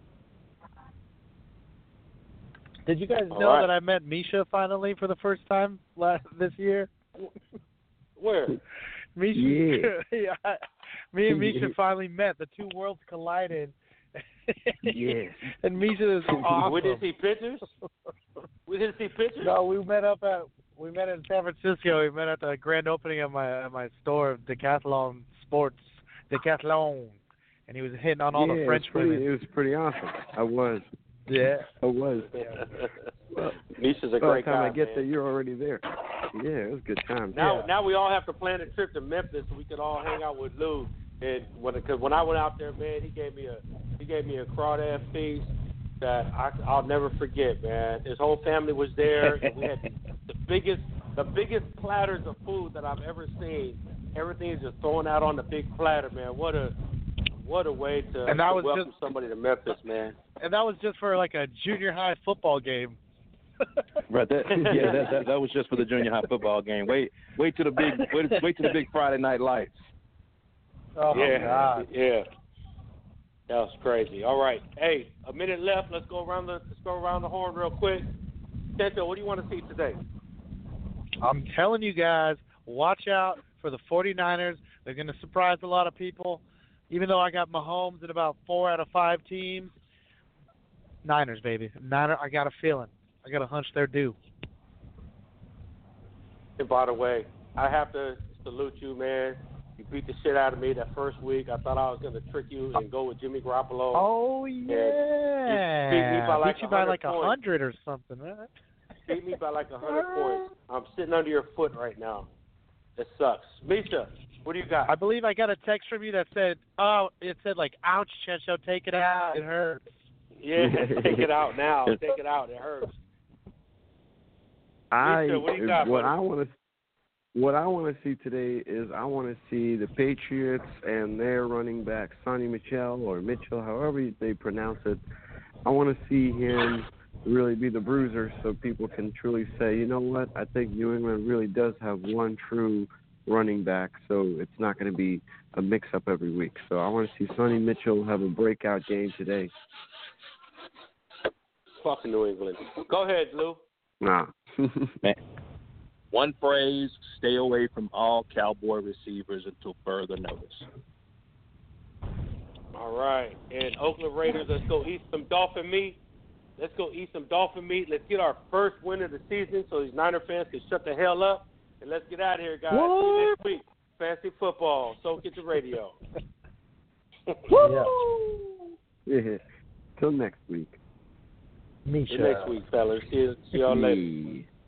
Did you guys All know right. that I met Misha finally for the first time last this year? Where? Misha, Yeah. yeah. Me and Misha finally met. The two worlds collided. Yes. And Misha is awesome. We didn't see pictures. We didn't see pictures. No, we met up at we met in San Francisco. We met at the grand opening of my of my store, Decathlon Sports, Decathlon, and he was hitting on all yeah, the French it was pretty, women. It was pretty awesome. I was. Yeah, I was. Well, Misha's a By the great time guy. I get man. there, you're already there. Yeah, it was a good time. Now, yeah. now we all have to plan a trip to Memphis so we could all hang out with Lou. And when, cause when I went out there, man, he gave me a he gave me a crawdad feast that I, I'll never forget, man. His whole family was there, and we had the biggest the biggest platters of food that I've ever seen. Everything is just thrown out on the big platter, man. What a what a way to, And that to was welcome just- somebody to Memphis, man. and that was just for like a junior high football game. Right. That, yeah, that, that that was just for the junior high football game. Wait, wait to the big, wait, wait to the big Friday night lights. Oh my yeah, God. yeah. That was crazy. All right, hey, a minute left. Let's go around the let's go around the horn real quick. Santo, what do you want to see today? I'm telling you guys, watch out for the 49ers. They're going to surprise a lot of people. Even though I got Mahomes in about four out of five teams, Niners, baby. Niner, I got a feeling. I got a hunch they're due. And by the way, I have to salute you, man. You beat the shit out of me that first week. I thought I was going to trick you and go with Jimmy Garoppolo. Oh, yeah. You beat me by like beat you by like a points. hundred or something, right? Beat me by like a hundred points. I'm sitting under your foot right now. It sucks. Misha, what do you got? I believe I got a text from you that said, oh, it said like, ouch, Chencho, take it out. It hurts. Yeah, take it out now. Take it out. It hurts. I Misha, what do you got, what buddy? I want to what I want to see today is I want to see the Patriots and their running back Sonny Michel or Mitchell, however they pronounce it. I want to see him really be the bruiser, so people can truly say, you know what? I think New England really does have one true running back, so it's not going to be a mix-up every week. So I want to see Sonny Mitchell have a breakout game today. Fucking New England. Go ahead, Lou. Nah. Man, one phrase, stay away from all Cowboy receivers until further notice. All right. And Oakland Raiders, let's go eat some dolphin meat. Let's go eat some dolphin meat. Let's get our first win of the season so these Niner fans can shut the hell up. And let's get out of here, guys. See you next week. Fantasy football. So get the radio. Yeah. Yeah. Till next week. See you next week, fellas. See, you, see y'all later.